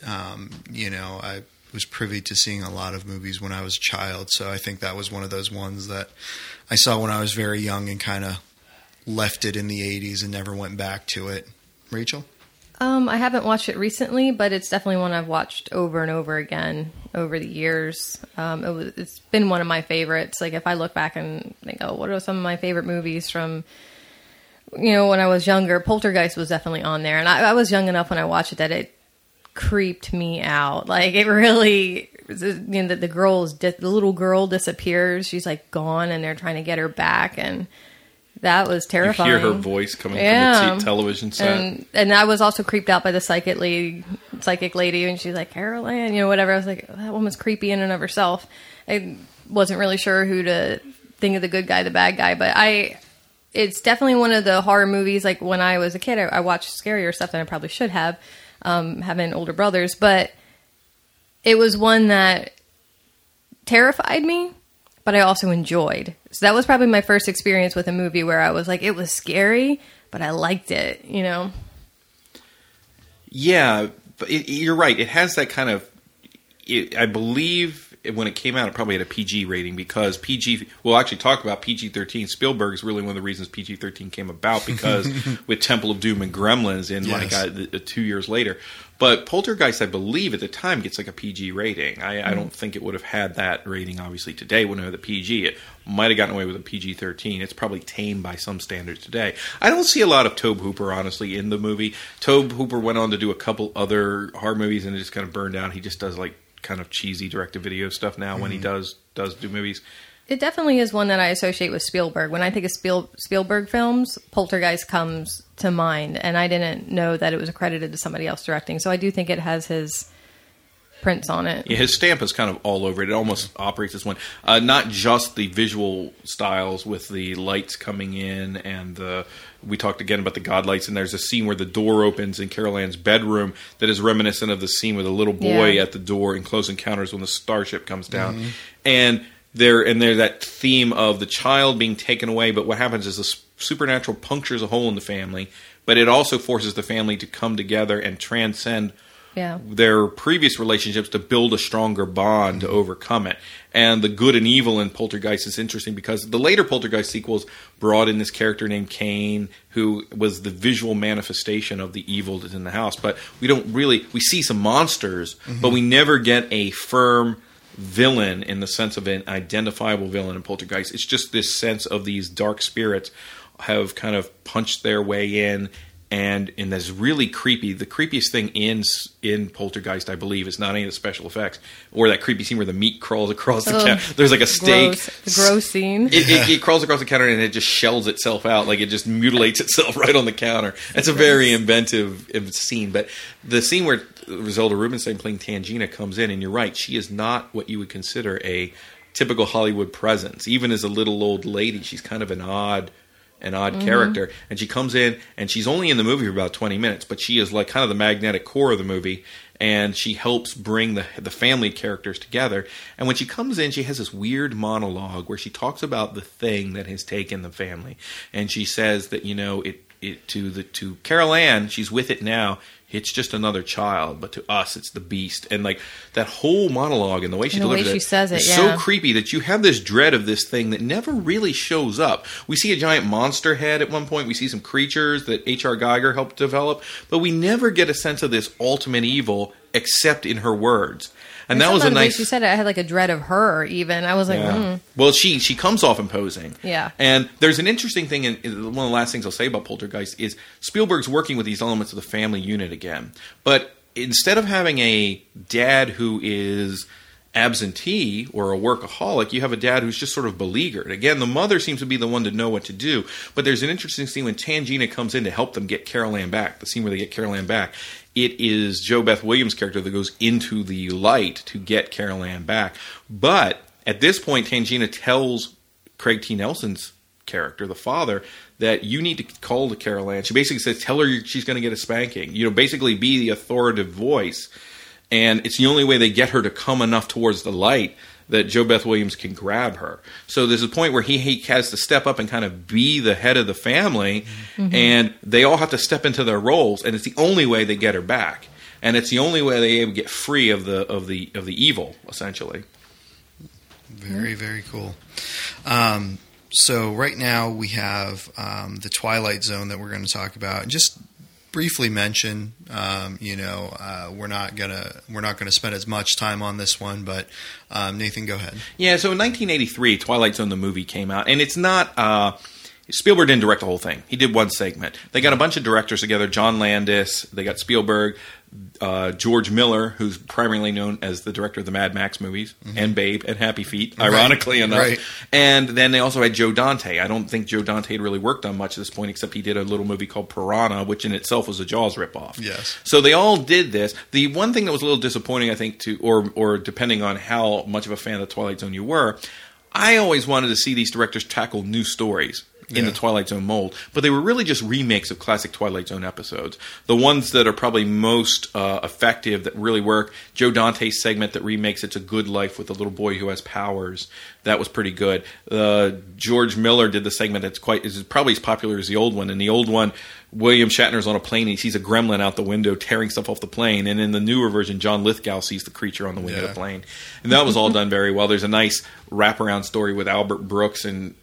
I was privy to seeing a lot of movies when I was a child, so I think that was one of those ones that I saw when I was very young and kind of left it in the 80s and never went back to it. Rachel?
I haven't watched it recently, but it's definitely one I've watched over and over again over the years. It's been one of my favorites. Like, if I look back and think, oh, what are some of my favorite movies from when I was younger, Poltergeist was definitely on there. And I was young enough when I watched it that it creeped me out. Like, it really, the little girl disappears. She's like gone, and they're trying to get her back, and that was terrifying.
You hear her voice coming from the television set.
And I was also creeped out by the psychic lady, and she's like, Carol Ann, whatever. I was like, that woman's creepy in and of herself. I wasn't really sure who to think of, the good guy, the bad guy, but it's definitely one of the horror movies. Like, when I was a kid, I watched scarier stuff than I probably should have, having older brothers, but it was one that terrified me, but I also enjoyed. So that was probably my first experience with a movie where I was like, it was scary, but I liked it,
Yeah, but you're right. It has that kind of, I believe when it came out, it probably had a PG rating, because we'll actually talk about PG-13. Spielberg is really one of the reasons PG-13 came about, because with Temple of Doom and Gremlins in 2 years later. But Poltergeist, I believe, at the time gets like a PG rating. I don't think it would have had that rating, obviously, today. It wouldn't have the PG. It might have gotten away with a PG-13. It's probably tame by some standards today. I don't see a lot of Tobe Hooper, honestly, in the movie. Tobe Hooper went on to do a couple other horror movies, and it just kind of burned out. He just does like kind of cheesy direct-to-video stuff now when he does do movies.
It definitely is one that I associate with Spielberg. When I think of Spielberg films, Poltergeist comes to mind, and I didn't know that it was accredited to somebody else directing. So I do think it has his prints on it. Yeah,
his stamp is kind of all over it. It almost operates as one. Not just the visual styles with the lights coming in, and we talked again about the god lights, and there's a scene where the door opens in Carol Ann's bedroom that is reminiscent of the scene with a little boy at the door in Close Encounters when the starship comes down. And there's that theme of the child being taken away, but what happens is the supernatural punctures a hole in the family, but it also forces the family to come together and transcend their previous relationships to build a stronger bond to overcome it. And the good and evil in Poltergeist is interesting because the later Poltergeist sequels brought in this character named Cain, who was the visual manifestation of the evil that's in the house. But we see some monsters, but we never get a firm villain in the sense of an identifiable villain in Poltergeist. It's just this sense of these dark spirits have kind of punched their way in. And that's really creepy. The creepiest thing in Poltergeist, I believe, is not any of the special effects or that creepy scene where the meat crawls across the counter. There's like a steak.
Gross scene.
It crawls across the counter and it just shells itself out. Like it just mutilates itself right on the counter. It's a very inventive scene. But the scene where Isolde Rubinstein playing Tangina comes in, and you're right, she is not what you would consider a typical Hollywood presence. Even as a little old lady, she's kind of an odd character, and she comes in and she's only in the movie for about 20 minutes, but she is like kind of the magnetic core of the movie, and she helps bring the family characters together. And when she comes in, she has this weird monologue where she talks about the thing that has taken the family, and she says that, you know, to Carol Ann, she's with it now. It's just another child, but to us, it's the beast. And like that whole monologue and the way she delivers it,
says it,
is so creepy that you have this dread of this thing that never really shows up. We see a giant monster head at one point. We see some creatures that H.R. Geiger helped develop, but we never get a sense of this ultimate evil except in her words. And that was a nice.
She said it, I had like a dread of her. Even I was like,
Well, she comes off imposing.
Yeah.
And there's an interesting thing, and one of the last things I'll say about Poltergeist is Spielberg's working with these elements of the family unit again. But instead of having a dad who is absentee or a workaholic, you have a dad who's just sort of beleaguered. Again, the mother seems to be the one to know what to do. But there's an interesting scene when Tangina comes in to help them get Carol Ann back. The scene where they get Carol Ann back. It is Jo Beth Williams' character that goes into the light to get Carol Ann back. But at this point, Tangina tells Craig T. Nelson's character, the father, that you need to call to Carol Ann. She basically says, tell her she's going to get a spanking. You know, basically be the authoritative voice. And it's the only way they get her to come enough towards the light that Jo Beth Williams can grab her. So there's a point where he has to step up and kind of be the head of the family, and they all have to step into their roles, and it's the only way they get her back, and it's the only way they get free of the evil, essentially.
Very, very cool. So right now we have the Twilight Zone that we're going to talk about, and just briefly mention. We're not gonna spend as much time on this one, but Nathan, go ahead.
Yeah. So in 1983, Twilight Zone the movie came out, and it's not. Spielberg didn't direct the whole thing. He did one segment. They got a bunch of directors together. John Landis. They got Spielberg. George Miller, who's primarily known as the director of the Mad Max movies, and Babe, and Happy Feet, ironically enough.
Right.
And then they also had Joe Dante. I don't think Joe Dante had really worked on much at this point, except he did a little movie called Piranha, which in itself was a Jaws ripoff.
Yes.
So they all did this. The one thing that was a little disappointing, I think, or depending on how much of a fan of the Twilight Zone you were, I always wanted to see these directors tackle new stories in the Twilight Zone mold, but they were really just remakes of classic Twilight Zone episodes. The ones that are probably most effective, that really work, Joe Dante's segment that remakes It's a Good Life with a little boy who has powers. That was pretty good. George Miller did the segment that's is probably as popular as the old one. In the old one, William Shatner's on a plane, he sees a gremlin out the window tearing stuff off the plane, and in the newer version, John Lithgow sees the creature on the window of the plane. And that was all done very well. There's a nice wraparound story with Albert Brooks and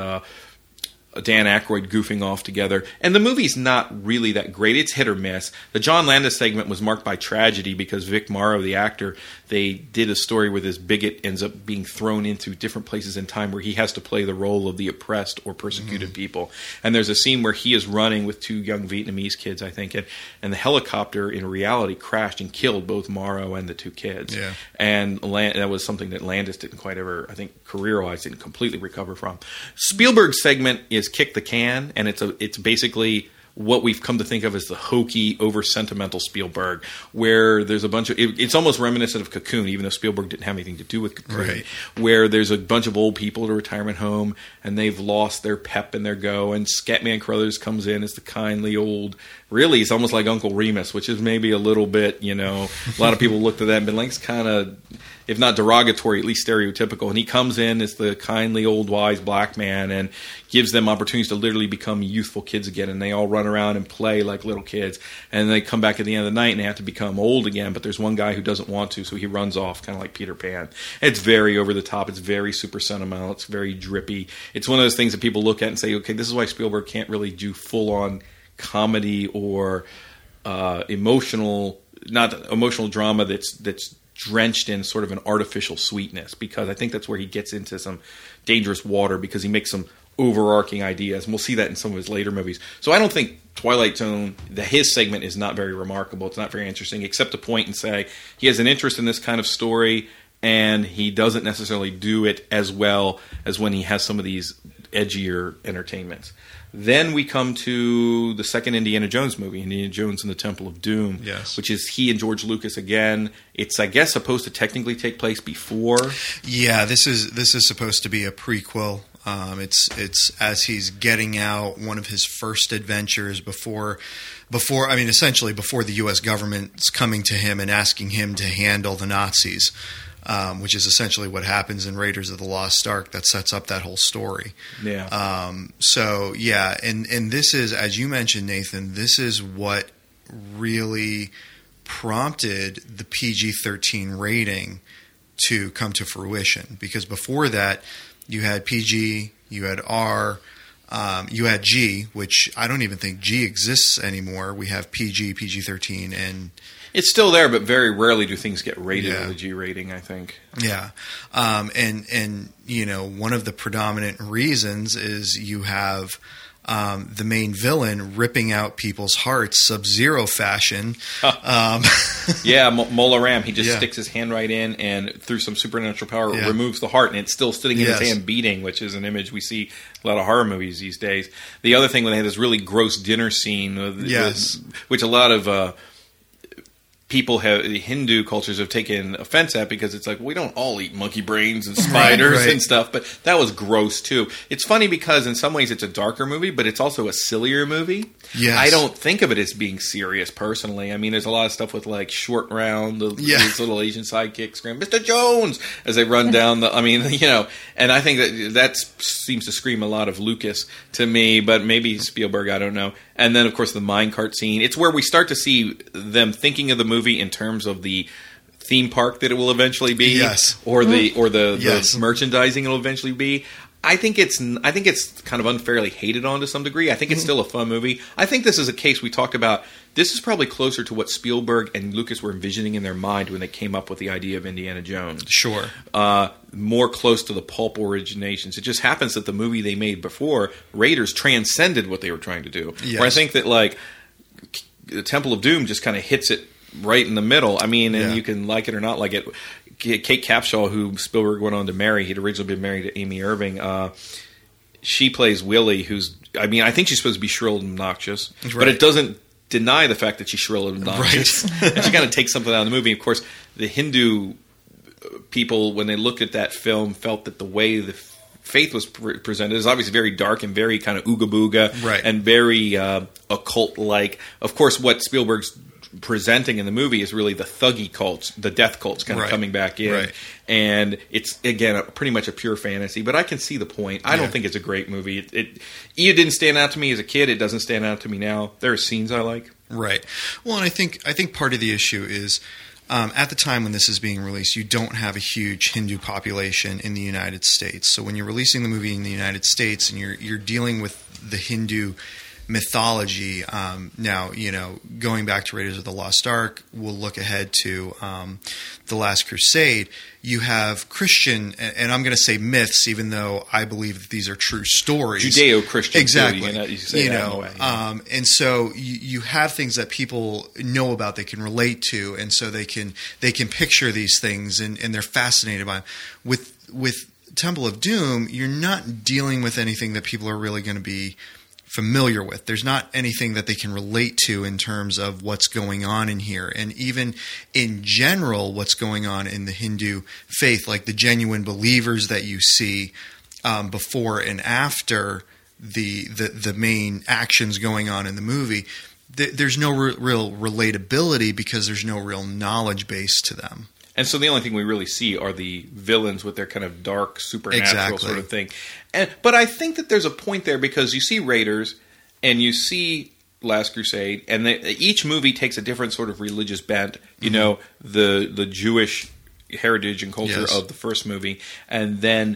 Dan Aykroyd goofing off together. And the movie's not really that great. It's hit or miss. The John Landis segment was marked by tragedy because Vic Morrow, the actor, they did a story where this bigot ends up being thrown into different places in time where he has to play the role of the oppressed or persecuted people. And there's a scene where he is running with two young Vietnamese kids, I think, and the helicopter in reality crashed and killed both Morrow and the two kids. Yeah. And that was something that Landis didn't quite ever, I think, career-wise, didn't completely recover from. Spielberg's segment is Kick the Can, and it's basically what we've come to think of as the hokey, over-sentimental Spielberg, where there's a bunch of... It's almost reminiscent of Cocoon, even though Spielberg didn't have anything to do with Cocoon, right. Where there's a bunch of old people at a retirement home, and they've lost their pep and their go, and Scatman Crothers comes in as the kindly old... Really, it's almost like Uncle Remus, which is maybe a little bit, a lot of people looked at that and been like, it's kind of, if not derogatory, at least stereotypical. And he comes in as the kindly old wise black man and gives them opportunities to literally become youthful kids again. And they all run around and play like little kids. And they come back at the end of the night and they have to become old again. But there's one guy who doesn't want to, so he runs off, kind of like Peter Pan. It's very over the top. It's very super sentimental. It's very drippy. It's one of those things that people look at and say, okay, this is why Spielberg can't really do full-on comedy or emotional drama that's drenched in sort of an artificial sweetness, because I think that's where he gets into some dangerous water, because he makes some overarching ideas, and we'll see that in some of his later movies. So I don't think Twilight Zone, his segment is not very remarkable. It's not very interesting, except to point and say he has an interest in this kind of story, and he doesn't necessarily do it as well as when he has some of these edgier entertainments. Then we come to the second Indiana Jones movie, Indiana Jones and the Temple of Doom,
yes,
which is he and George Lucas again. It's, I guess, supposed to technically take place before.
Yeah, this is supposed to be a prequel. It's as he's getting out one of his first adventures before essentially before the U.S. government's coming to him and asking him to handle the Nazis. Which is essentially what happens in Raiders of the Lost Ark. That sets up that whole story.
Yeah.
So yeah, and this is, as you mentioned, Nathan, this is what really prompted the PG-13 rating to come to fruition. Because before that, you had PG, you had R, you had G, which I don't even think G exists anymore. We have PG, PG-13, and
it's still there, but very rarely do things get rated with a G rating, I think.
Yeah. And you know, one of the predominant reasons is you have the main villain ripping out people's hearts, Sub-Zero fashion.
Yeah, Mola Ram, he just sticks his hand right in and through some supernatural power removes the heart, and it's still sitting in his hand beating, which is an image we see a lot of horror movies these days. The other thing, when they had this really gross dinner scene, which a lot of people Hindu cultures have taken offense at, because it's like, we don't all eat monkey brains and spiders and stuff, but that was gross too. It's funny because in some ways it's a darker movie, but it's also a sillier movie.
Yes.
I don't think of it as being serious personally. I mean, there's a lot of stuff with like Short Round, these little Asian sidekick scream, Mr. Jones, as they run down the, I mean, you know, and I think that seems to scream a lot of Lucas to me, but maybe Spielberg, I don't know. And then, of course, the minecart scene. It's where we start to see them thinking of the movie in terms of the theme park that it will eventually be, or the merchandising it will eventually be. I think it's kind of unfairly hated on to some degree. I think it's still a fun movie. I think this is a case we talked about. This is probably closer to what Spielberg and Lucas were envisioning in their mind when they came up with the idea of Indiana Jones.
Sure.
More close to the pulp originations. It just happens that the movie they made before, Raiders, transcended what they were trying to do.
Yes.
Where I think that, like, the Temple of Doom just kind of hits it right in the middle. I mean, and you can like it or not like it. Kate Capshaw, who Spielberg went on to marry, he'd originally been married to Amy Irving. She plays Willie, who's, I mean, I think she's supposed to be shrill and obnoxious, but it doesn't deny the fact that she's shrill and obnoxious. And she kind of takes something out of the movie. Of course, the Hindu people, when they looked at that film, felt that the way the faith was presented is obviously very dark and very kind of ooga booga and very occult-like. Of course, what Spielberg's presenting in the movie is really the thuggy cults, the death cults kind of coming back in. And it's, again, pretty much a pure fantasy, but I can see the point. I don't think it's a great movie. It didn't stand out to me as a kid. It doesn't stand out to me now. There are scenes I like. Right.
Well, and I think part of the issue is at the time when this is being released, you don't have a huge Hindu population in the United States. So when you're releasing the movie in the United States and you're dealing with the Hindu mythology, now, you know, going back to Raiders of the Lost Ark, we'll look ahead to The Last Crusade. You have Christian, and I'm going to say myths, even though I believe that these are true stories.
Judeo-Christian.
Exactly.
You say that in a way,
and so you have things that people know about, they can relate to, and so they can picture these things, and they're fascinated by them. With Temple of Doom, you're not dealing with anything that people are really going to be familiar with. There's not anything that they can relate to in terms of what's going on in here. And even in general, what's going on in the Hindu faith, like the genuine believers that you see before and after the main actions going on in the movie, there's no real relatability because there's no real knowledge base to them.
And so the only thing we really see are the villains with their kind of dark, supernatural sort of thing. But I think that there's a point there because you see Raiders and you see Last Crusade, and each movie takes a different sort of religious bent. You know, the Jewish heritage and culture of the first movie, and then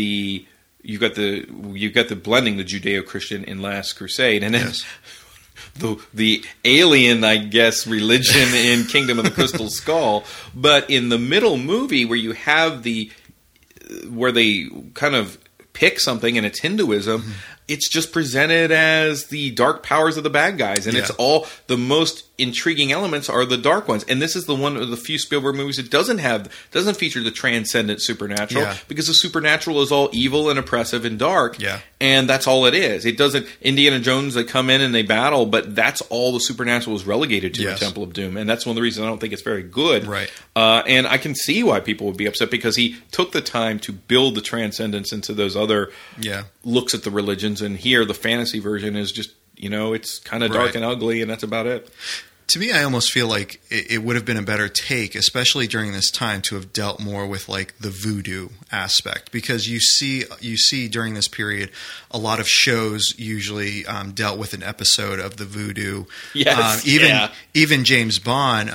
you've got the blending, the Judeo-Christian in Last Crusade, and then the alien, I guess, religion in Kingdom of the Crystal Skull. But in the middle movie, where you have where they kind of pick something and it's Hinduism, it's just presented as the dark powers of the bad guys, and it's all the most intriguing elements are the dark ones. And this is the one of the few Spielberg movies that doesn't feature the transcendent supernatural, because the supernatural is all evil and oppressive and dark, and that's all it is. It doesn't. Indiana Jones, they come in and they battle, but that's all the supernatural is relegated to in Temple of Doom, and that's one of the reasons I don't think it's very good.
Right.
And I can see why people would be upset, because he took the time to build the transcendence into those other looks at the religions, and here the fantasy version is just, it's kind of dark and ugly, and that's about it.
To me, I almost feel like it would have been a better take, especially during this time, to have dealt more with like the voodoo aspect, because you see during this period a lot of shows usually dealt with an episode of the voodoo.
Yes,
even James Bond.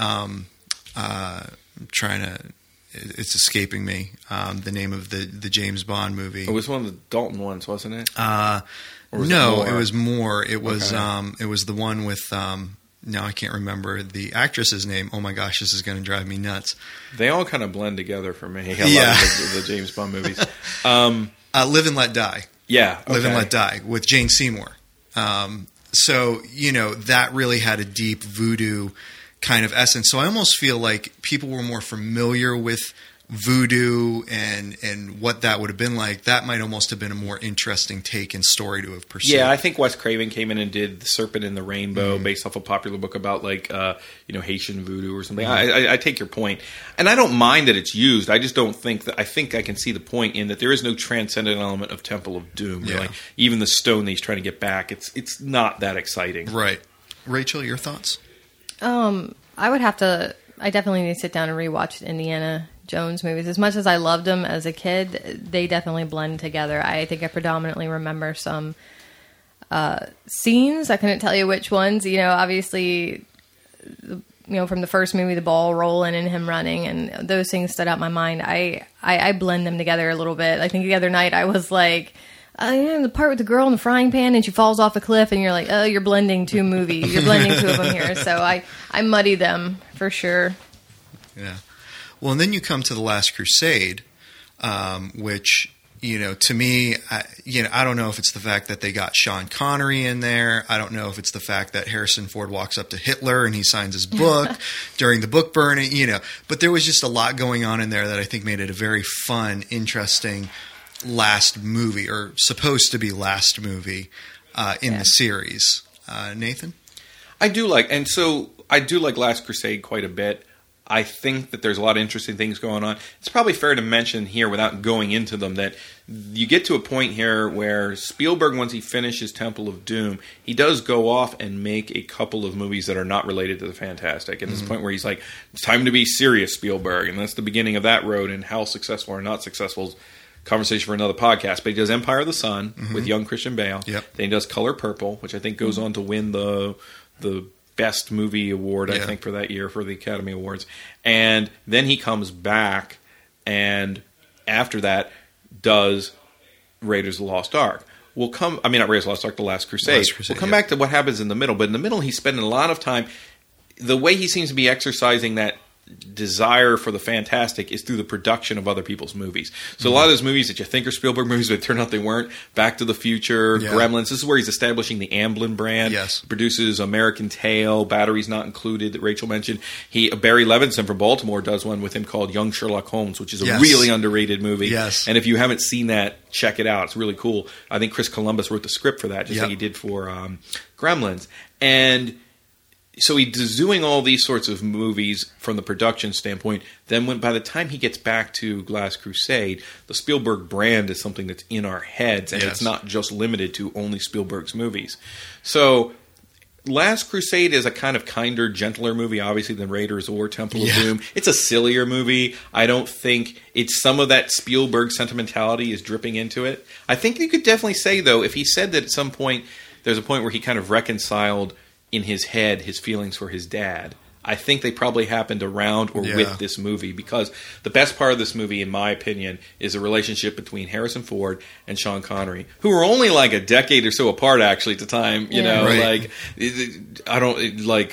It's escaping me the name of the James Bond movie.
It was one of the Dalton ones, wasn't it?
It was more. It was it was the one with. Now I can't remember the actress's name. Oh my gosh, this is going to drive me nuts.
They all kind of blend together for me. A lot of the James Bond movies.
Live and Let Die.
Yeah. Okay.
Live and Let Die with Jane Seymour. So, that really had a deep voodoo kind of essence. So I almost feel like people were more familiar with voodoo and what that would have been like. That might almost have been a more interesting take and story to have pursued.
Yeah, I think Wes Craven came in and did The Serpent in the Rainbow based off a popular book about Haitian voodoo or something. I take your point, and I don't mind that it's used. I just don't think that. I think I can see the point in that there is no transcendent element of Temple of Doom. Really. Even the stone that he's trying to get back, it's not that exciting.
Right. Rachel, your thoughts?
I definitely need to sit down and rewatch the Indiana Jones movies. As much as I loved them as a kid, they definitely blend together. I think I predominantly remember some scenes. I couldn't tell you which ones. Obviously, from the first movie, the ball rolling and him running, and those things stood out in my mind. I blend them together a little bit. I think the other night I was like, the part with the girl in the frying pan and she falls off a cliff, and you're like, oh, you're blending two movies. You're blending two of them here. So I muddy them for sure.
Yeah. Well, and then you come to The Last Crusade, which, to me, I don't know if it's the fact that they got Sean Connery in there. I don't know if it's the fact that Harrison Ford walks up to Hitler and he signs his book during the book burning, But there was just a lot going on in there that I think made it a very fun, interesting last movie, or supposed to be last movie in the series. Nathan?
I do like Last Crusade quite a bit. I think that there's a lot of interesting things going on. It's probably fair to mention here, without going into them, that you get to a point here where Spielberg, once he finishes Temple of Doom, he does go off and make a couple of movies that are not related to the Fantastic. And this point where he's like, it's time to be serious, Spielberg. And that's the beginning of that road, and how successful or not successful is conversation for another podcast. But he does Empire of the Sun with young Christian Bale. Yep. Then he does Color Purple, which I think goes on to win the Best Movie Award, I think, for that year for the Academy Awards. And then he comes back, and after that does Raiders of the Lost Ark. Not Raiders of the Lost Ark, The Last Crusade. We'll come back to what happens in the middle. But in the middle, he's spending a lot of time. The way he seems to be exercising that desire for the fantastic is through the production of other people's movies. So a lot of those movies that you think are Spielberg movies, but it turned out they weren't. Back to the Future, Gremlins. This is where he's establishing the Amblin brand.
Yes.
Produces American Tail, Batteries Not Included, that Rachel mentioned. Barry Levinson from Baltimore does one with him called Young Sherlock Holmes, which is a really underrated movie.
Yes.
And if you haven't seen that, check it out. It's really cool. I think Chris Columbus wrote the script for that, just like he did for Gremlins. And so he's doing all these sorts of movies from the production standpoint. Then by the time he gets back to Last Crusade, the Spielberg brand is something that's in our heads, and it's not just limited to only Spielberg's movies. So Last Crusade is a kind of kinder, gentler movie, obviously, than Raiders or Temple of Doom. It's a sillier movie. I don't think it's some of that Spielberg sentimentality is dripping into it. I think you could definitely say, though, if he said that at some point, there's a point where he kind of reconciled in his head his feelings for his dad. I think they probably happened around or with this movie, because the best part of this movie, in my opinion, is the relationship between Harrison Ford and Sean Connery, who were only like a decade or so apart, actually, at the time. You know,
Right.
like, I don't, like,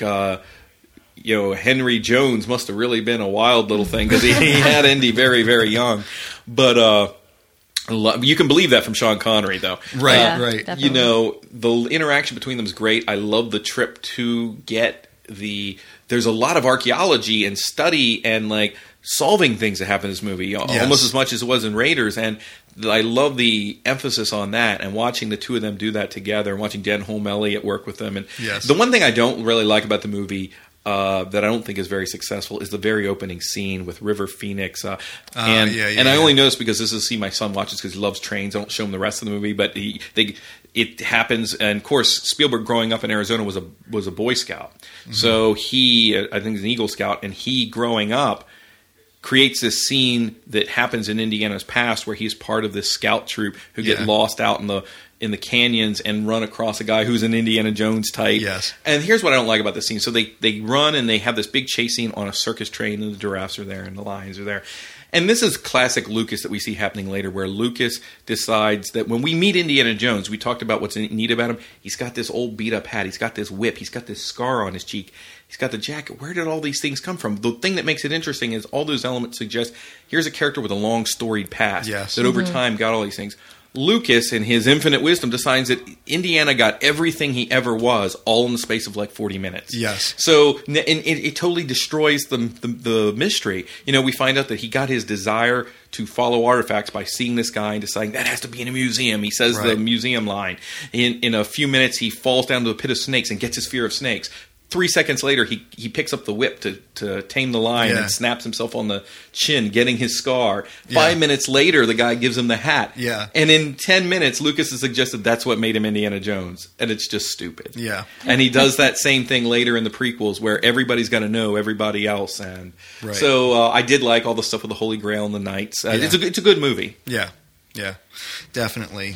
you know, Henry Jones must have really been a wild little thing, because he had Indy very, very young. But you can believe that from Sean Connery, though.
Right,
Yeah,
right.
definitely.
You know, the interaction between them is great. I love the trip to get there's a lot of archaeology and study and like solving things that happen in this movie, almost as much as it was in Raiders. And I love the emphasis on that, and watching the two of them do that together, and watching Denholm Elliott work with them. And the one thing I don't really like about the movie, that I don't think is very successful, is the very opening scene with River Phoenix. And I only know this because this is a scene my son watches because he loves trains. I don't show him the rest of the movie, but it happens. And of course, Spielberg, growing up in Arizona, was a Boy Scout. Mm-hmm. So he, I think, is an Eagle Scout, and he, growing up, creates this scene that happens in Indiana's past where he's part of this scout troop who get lost out in the canyons and run across a guy who's an Indiana Jones type.
Yes. And
here's what I don't like about the scene. So they run and they have this big chase scene on a circus train, and the giraffes are there and the lions are there. And this is classic Lucas that we see happening later, where Lucas decides that when we meet Indiana Jones, we talked about what's neat about him. He's got this old beat-up hat. He's got this whip. He's got this scar on his cheek. He's got the jacket. Where did all these things come from? The thing that makes it interesting is all those elements suggest here's a character with a long, storied past that over time got all these things. Lucas, in his infinite wisdom, decides that Indiana got everything he ever was, all in the space of like 40 minutes.
Yes.
So it totally destroys the mystery. You know, we find out that he got his desire to follow artifacts by seeing this guy and deciding that has to be in a museum. He says the museum line. In a few minutes, he falls down to a pit of snakes and gets his fear of snakes. 3 seconds later, he picks up the whip to tame the lion and snaps himself on the chin, getting his scar. 5 minutes later, the guy gives him the hat.
Yeah.
And in 10 minutes, Lucas has suggested that's what made him Indiana Jones. And it's just stupid.
Yeah.
And he does that same thing later in the prequels, where everybody's got to know everybody else. And so I did like all the stuff with the Holy Grail and the Knights. It's a good movie.
Yeah. Yeah. Definitely.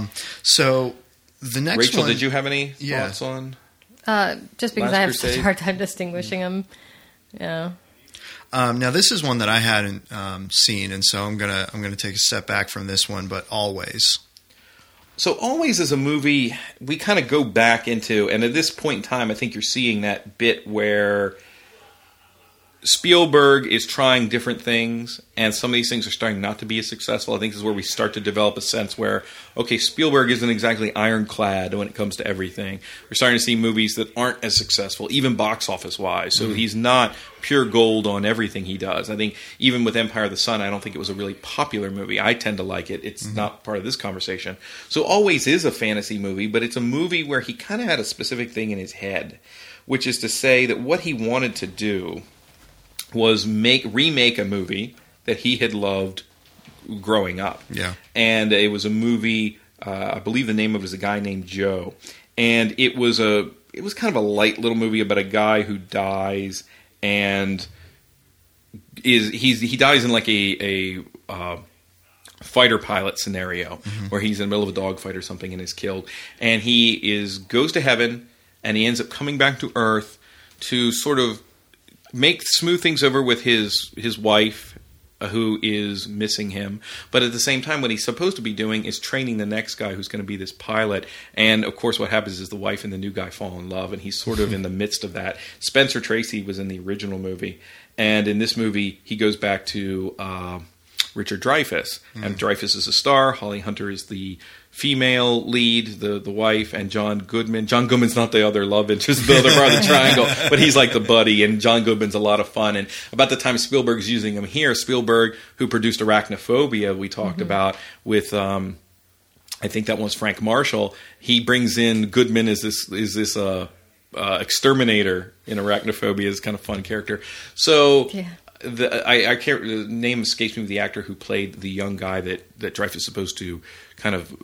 So the next
Rachel,
one...
did you have any thoughts on...
just because
Last
I have
Crusade?
such a hard time distinguishing them. Yeah.
Now this is one that I hadn't seen, and so I'm gonna take a step back from this one. But Always.
So Always is a movie we kind of go back into, and at this point in time, I think you're seeing that bit where Spielberg is trying different things, and some of these things are starting not to be as successful. I think this is where we start to develop a sense where, okay, Spielberg isn't exactly ironclad when it comes to everything. We're starting to see movies that aren't as successful, even box office-wise. So he's not pure gold on everything he does. I think even with Empire of the Sun, I don't think it was a really popular movie. I tend to like it. It's not part of this conversation. So Always is a fantasy movie, but it's a movie where he kind of had a specific thing in his head, which is to say that what he wanted to do was remake a movie that he had loved growing up.
Yeah.
And it was a movie, I believe the name of it was A Guy Named Joe. And it was kind of a light little movie about a guy who dies, and he dies in like a fighter pilot scenario where he's in the middle of a dogfight or something and is killed. And he goes to heaven, and he ends up coming back to Earth to sort of smooth things over with his wife, who is missing him. But at the same time, what he's supposed to be doing is training the next guy who's going to be this pilot. And of course, what happens is the wife and the new guy fall in love, and he's sort of in the midst of that. Spencer Tracy was in the original movie, and in this movie, he goes back to Richard Dreyfuss. And Dreyfuss is a star. Holly Hunter is the female lead, the wife, and John Goodman. John Goodman's not the other love interest, the other part of the triangle, but he's like the buddy, and John Goodman's a lot of fun. And about the time Spielberg's using him here, Spielberg, who produced Arachnophobia, we talked about with, I think that was Frank Marshall, he brings in Goodman as this exterminator in Arachnophobia, is kind of fun character. So... Yeah. I can't. The name escapes me of the actor who played the young guy that Dreyfuss is supposed to kind of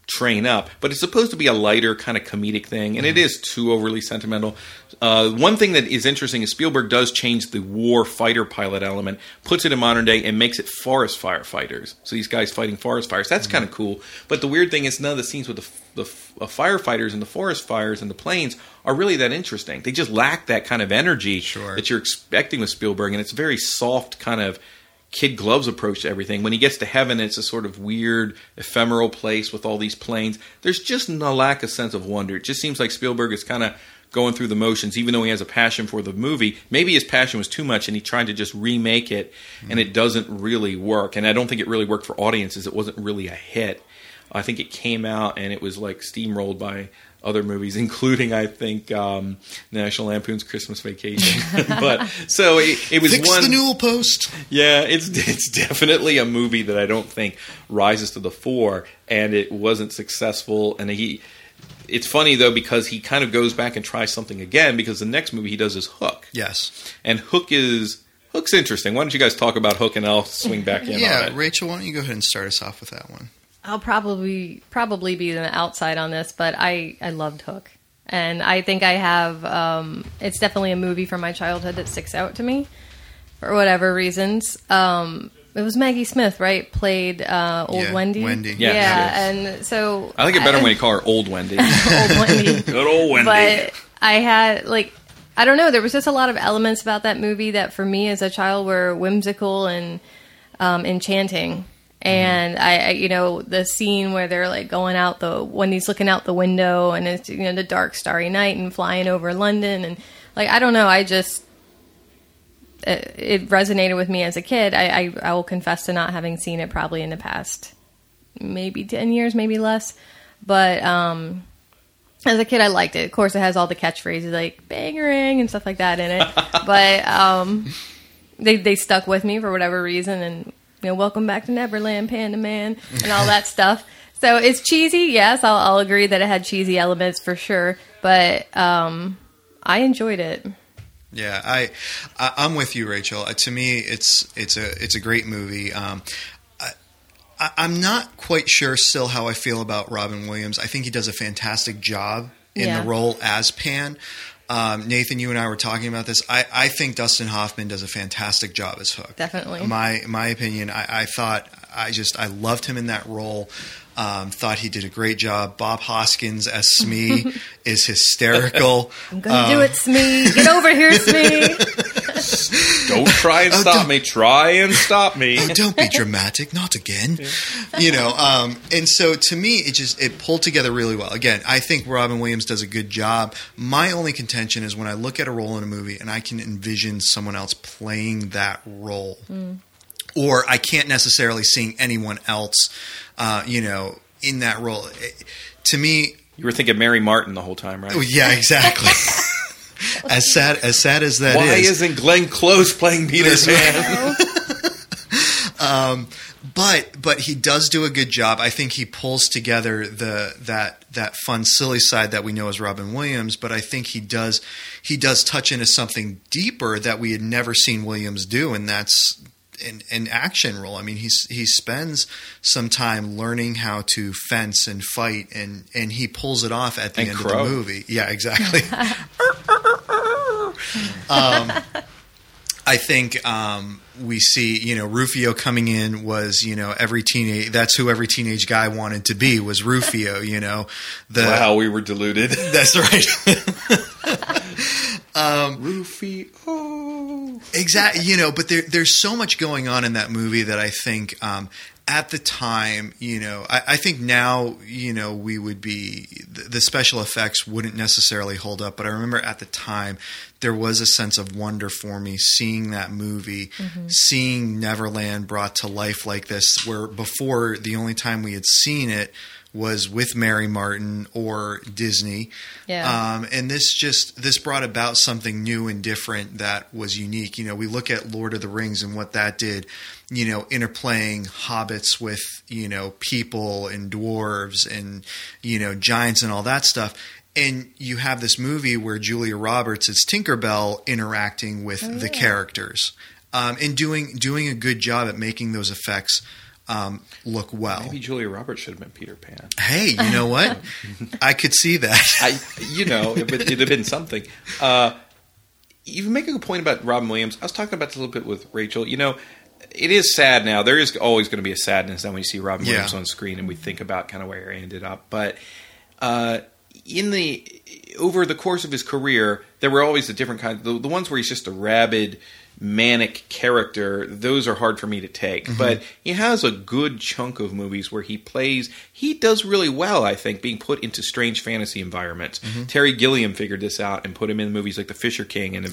train up, but it's supposed to be a lighter kind of comedic thing, and it is too overly sentimental. One thing that is interesting is Spielberg does change the war fighter pilot element, puts it in modern day, and makes it forest firefighters. So these guys fighting forest fires. That's kind of cool. But the weird thing is none of the scenes with the firefighters and the forest fires and the planes are really that interesting. They just lack that kind of energy that you're expecting with Spielberg, and it's a very soft kind of kid gloves approach to everything. When he gets to heaven, it's a sort of weird, ephemeral place with all these planes. There's just no lack of sense of wonder. It just seems like Spielberg is kind of going through the motions, even though he has a passion for the movie. Maybe his passion was too much, and he tried to just remake it, and it doesn't really work. And I don't think it really worked for audiences. It wasn't really a hit. I think it came out, and it was like steamrolled by other movies, including, I think, National Lampoon's Christmas Vacation. But so it was
Fix
one.
the Newell Post.
Yeah, it's definitely a movie that I don't think rises to the fore, and it wasn't successful. And it's funny though because he kind of goes back and tries something again because the next movie he does is Hook.
Yes,
and Hook's interesting. Why don't you guys talk about Hook, and I'll swing back in.
Yeah,
on it.
Rachel, why don't you go ahead and start us off with that one?
I'll probably be the outside on this, but I loved Hook. And I think I have, it's definitely a movie from my childhood that sticks out to me for whatever reasons. It was Maggie Smith, right? Played old Wendy.
Wendy.
Yeah,
and so...
I think it's better when you call her Old Wendy.
Old Wendy.
Good old Wendy.
But I had, I don't know, there was just a lot of elements about that movie that for me as a child were whimsical and enchanting. And I, the scene where they're going out Wendy's looking out the window and it's, the dark starry night and flying over London. And I don't know, it resonated with me as a kid. I will confess to not having seen it probably in the past, maybe 10 years, maybe less. But, as a kid, I liked it. Of course, it has all the catchphrases like "bangerang" and stuff like that in it. But, they stuck with me for whatever reason and, welcome back to Neverland, Panda Man, and all that stuff. So it's cheesy, yes. I'll agree that it had cheesy elements for sure, but I enjoyed it.
Yeah, I'm with you, Rachel. To me, it's a great movie. I'm not quite sure still how I feel about Robin Williams. I think he does a fantastic job in the role as Pan. Nathan, you and I were talking about this. I think Dustin Hoffman does a fantastic job as Hook.
Definitely.
My opinion. I loved him in that role. Thought he did a great job. Bob Hoskins as Smee is hysterical.
I'm going to do it, Smee. Get over here, Smee.
Don't try and stop me. Try and stop me.
Oh, don't be dramatic. Not again. And so to me, it pulled together really well. Again, I think Robin Williams does a good job. My only contention is when I look at a role in a movie and I can envision someone else playing that role. Or I can't necessarily see anyone else, in that role. To me,
you were thinking Mary Martin the whole time, right?
Oh, yeah, exactly. as sad as that is.
Why isn't Glenn Close playing Peter Pan?
But he does do a good job. I think he pulls together that fun, silly side that we know as Robin Williams. But I think he does touch into something deeper that we had never seen Williams do, and that's an action role. I mean, he spends some time learning how to fence and fight, and he pulls it off at the end of the movie. Yeah, exactly. I think we see, Rufio coming in was, that's who every teenage guy wanted to be, was Rufio,
Wow, we were deluded.
That's right.
Rufio.
Exactly, but there's so much going on in that movie that I think at the time, I think now, we would be the special effects wouldn't necessarily hold up, but I remember at the time there was a sense of wonder for me seeing that movie, seeing Neverland brought to life like this, where before the only time we had seen it was with Mary Martin or Disney.
Yeah.
And this brought about something new and different that was unique. We look at Lord of the Rings and what that did, interplaying hobbits with, people and dwarves and, giants and all that stuff. And you have this movie where Julia Roberts is Tinkerbell interacting with the characters, and doing a good job at making those effects look well.
Maybe Julia Roberts should have been Peter Pan.
Hey, you know what? I could see that.
It'd have been something. You make a good point about Robin Williams. I was talking about this a little bit with Rachel. It is sad now. There is always going to be a sadness when you see Robin Williams on screen and we think about kind of where he ended up. But over the course of his career, there were always the different kinds. The ones where he's just a rabid, manic character, those are hard for me to take. Mm-hmm. But he has a good chunk of movies where he does really well, I think, being put into strange fantasy environments. Mm-hmm. Terry Gilliam figured this out and put him in movies like The Fisher King and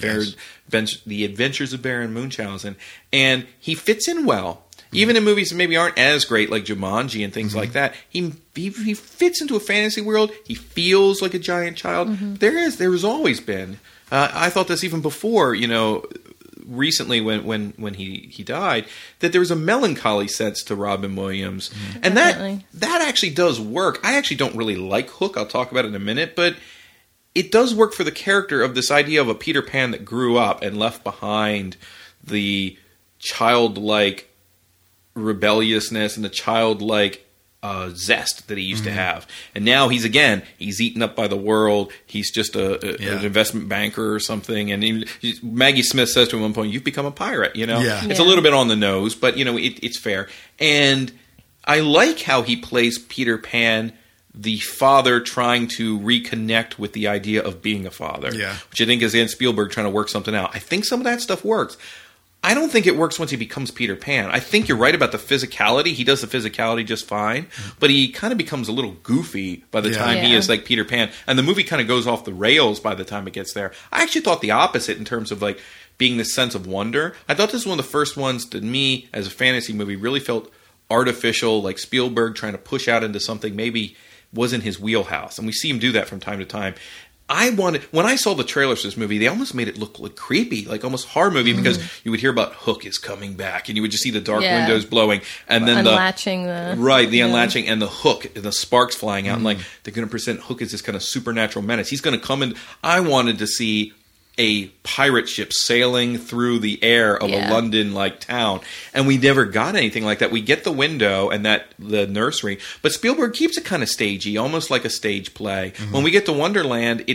The Adventures of Baron Munchausen. And he fits in well. Mm-hmm. Even in movies that maybe aren't as great, like Jumanji and things mm-hmm. like that, he fits into a fantasy world. He feels like a giant child. Mm-hmm. There has always been. I thought this even before, recently when he died, that there was a melancholy sense to Robin Williams. Mm-hmm. And that actually does work. I actually don't really like Hook. I'll talk about it in a minute, but it does work for the character of this idea of a Peter Pan that grew up and left behind the childlike rebelliousness and the childlike zest that he used to have. And now he's eaten up by the world. He's just an investment banker or something. And Maggie Smith says to him at one point, "You've become a pirate," It's a little bit on the nose, but it's fair. And I like how he plays Peter Pan, the father trying to reconnect with the idea of being a father, which I think is Ian Spielberg trying to work something out. I think some of that stuff works. I don't think it works once he becomes Peter Pan. I think you're right about the physicality. He does the physicality just fine, but he kind of becomes a little goofy by the time he is like Peter Pan. And the movie kind of goes off the rails by the time it gets there. I actually thought the opposite in terms of like being this sense of wonder. I thought this was one of the first ones that me, as a fantasy movie, really felt artificial, like Spielberg trying to push out into something maybe wasn't his wheelhouse. And we see him do that from time to time. When I saw the trailers for this movie, they almost made it look like creepy, like almost horror movie, because you would hear about Hook is coming back, and you would just see the dark windows blowing, and then
unlatching
unlatching and the hook, and the sparks flying out, and like they're going to present Hook as this kind of supernatural menace. He's going to come in. I wanted to see a pirate ship sailing through the air of a London-like town, and we never got anything like that. We get the window and the nursery, but Spielberg keeps it kind of stagey, almost like a stage play. Mm-hmm. When we get to Wonderland,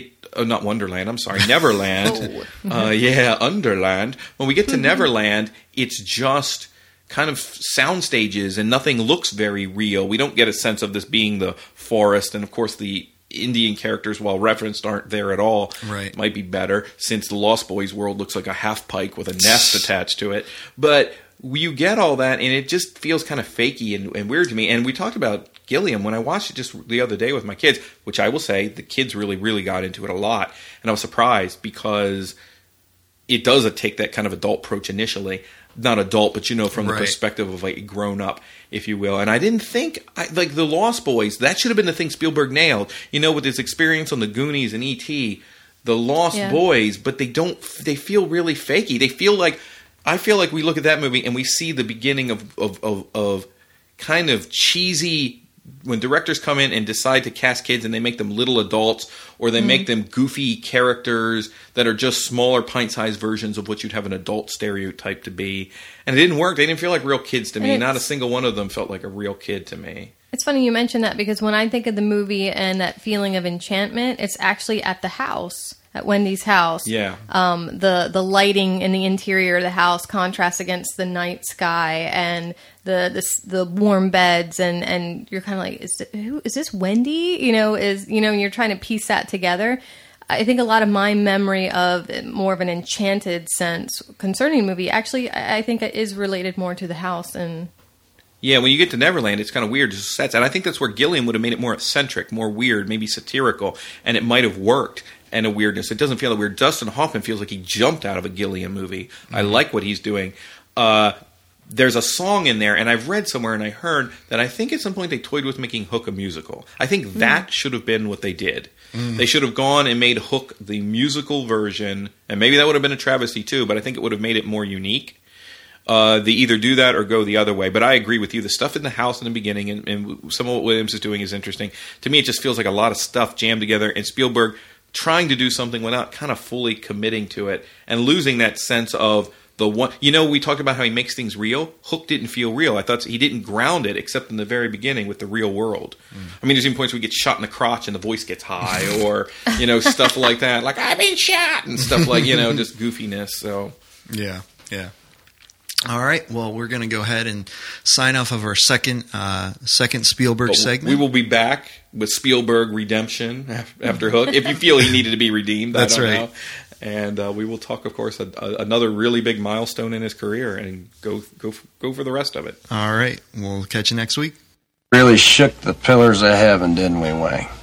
Neverland. Underland. When we get to Neverland, it's just kind of sound stages, and nothing looks very real. We don't get a sense of this being the forest, and of course the Indian characters, while referenced, aren't there at all.
Right.
Might be better, since the Lost Boys world looks like a half pike with a nest attached to it. But you get all that, and it just feels kind of fakey and weird to me. And we talked about Gilliam when I watched it just the other day with my kids, which I will say the kids really, really got into it a lot. And I was surprised because it does take that kind of adult approach initially. Not adult, but from the perspective of like a grown up, if you will. And I didn't think like the Lost Boys. That should have been the thing Spielberg nailed. With his experience on the Goonies and E.T., the Lost Boys, but they don't. They feel really fakey. They feel like I feel like we look at that movie and we see the beginning of kind of cheesy. When directors come in and decide to cast kids and they make them little adults, or they make them goofy characters that are just smaller pint-sized versions of what you'd have an adult stereotype to be. And it didn't work. They didn't feel like real kids to me. Not a single one of them felt like a real kid to me.
It's funny you mention that, because when I think of the movie and that feeling of enchantment, it's actually at the house. At Wendy's house.
Yeah.
The lighting in the interior of the house contrasts against the night sky and the warm beds, and you're kind of like, is this Wendy? You're trying to piece that together. I think a lot of my memory of more of an enchanted sense concerning the movie, actually, I think it is related more to the house. And
yeah, when you get to Neverland, it's kind of weird. Just sets, and I think that's where Gilliam would have made it more eccentric, more weird, maybe satirical, and it might have worked. And a weirdness. It doesn't feel that weird. Dustin Hoffman feels like he jumped out of a Gilliam movie. Mm-hmm. I like what he's doing. There's a song in there, and I've read somewhere and I heard that I think at some point they toyed with making Hook a musical. I think that should have been what they did. They should have gone and made Hook the musical version, and maybe that would have been a travesty too, but I think it would have made it more unique. They either do that or go the other way. But I agree with you. The stuff in the house in the beginning and some of what Williams is doing is interesting. To me, it just feels like a lot of stuff jammed together, and Spielberg trying to do something without kind of fully committing to it and losing that sense of the one, we talked about how he makes things real. Hook didn't feel real. I thought he didn't ground it except in the very beginning with the real world. I mean, there's even points where he gets shot in the crotch and the voice gets high, or stuff like that, like I've been shot and stuff like just goofiness. So
yeah. All right. Well, we're going to go ahead and sign off of our second Spielberg segment.
We will be back with Spielberg Redemption after Hook, if you feel he needed to be redeemed.
That's
I don't
right.
know. And we will talk, of course, another really big milestone in his career, and go for the rest of it.
All right. We'll catch you next week.
Really shook the pillars of heaven, didn't we, Wayne?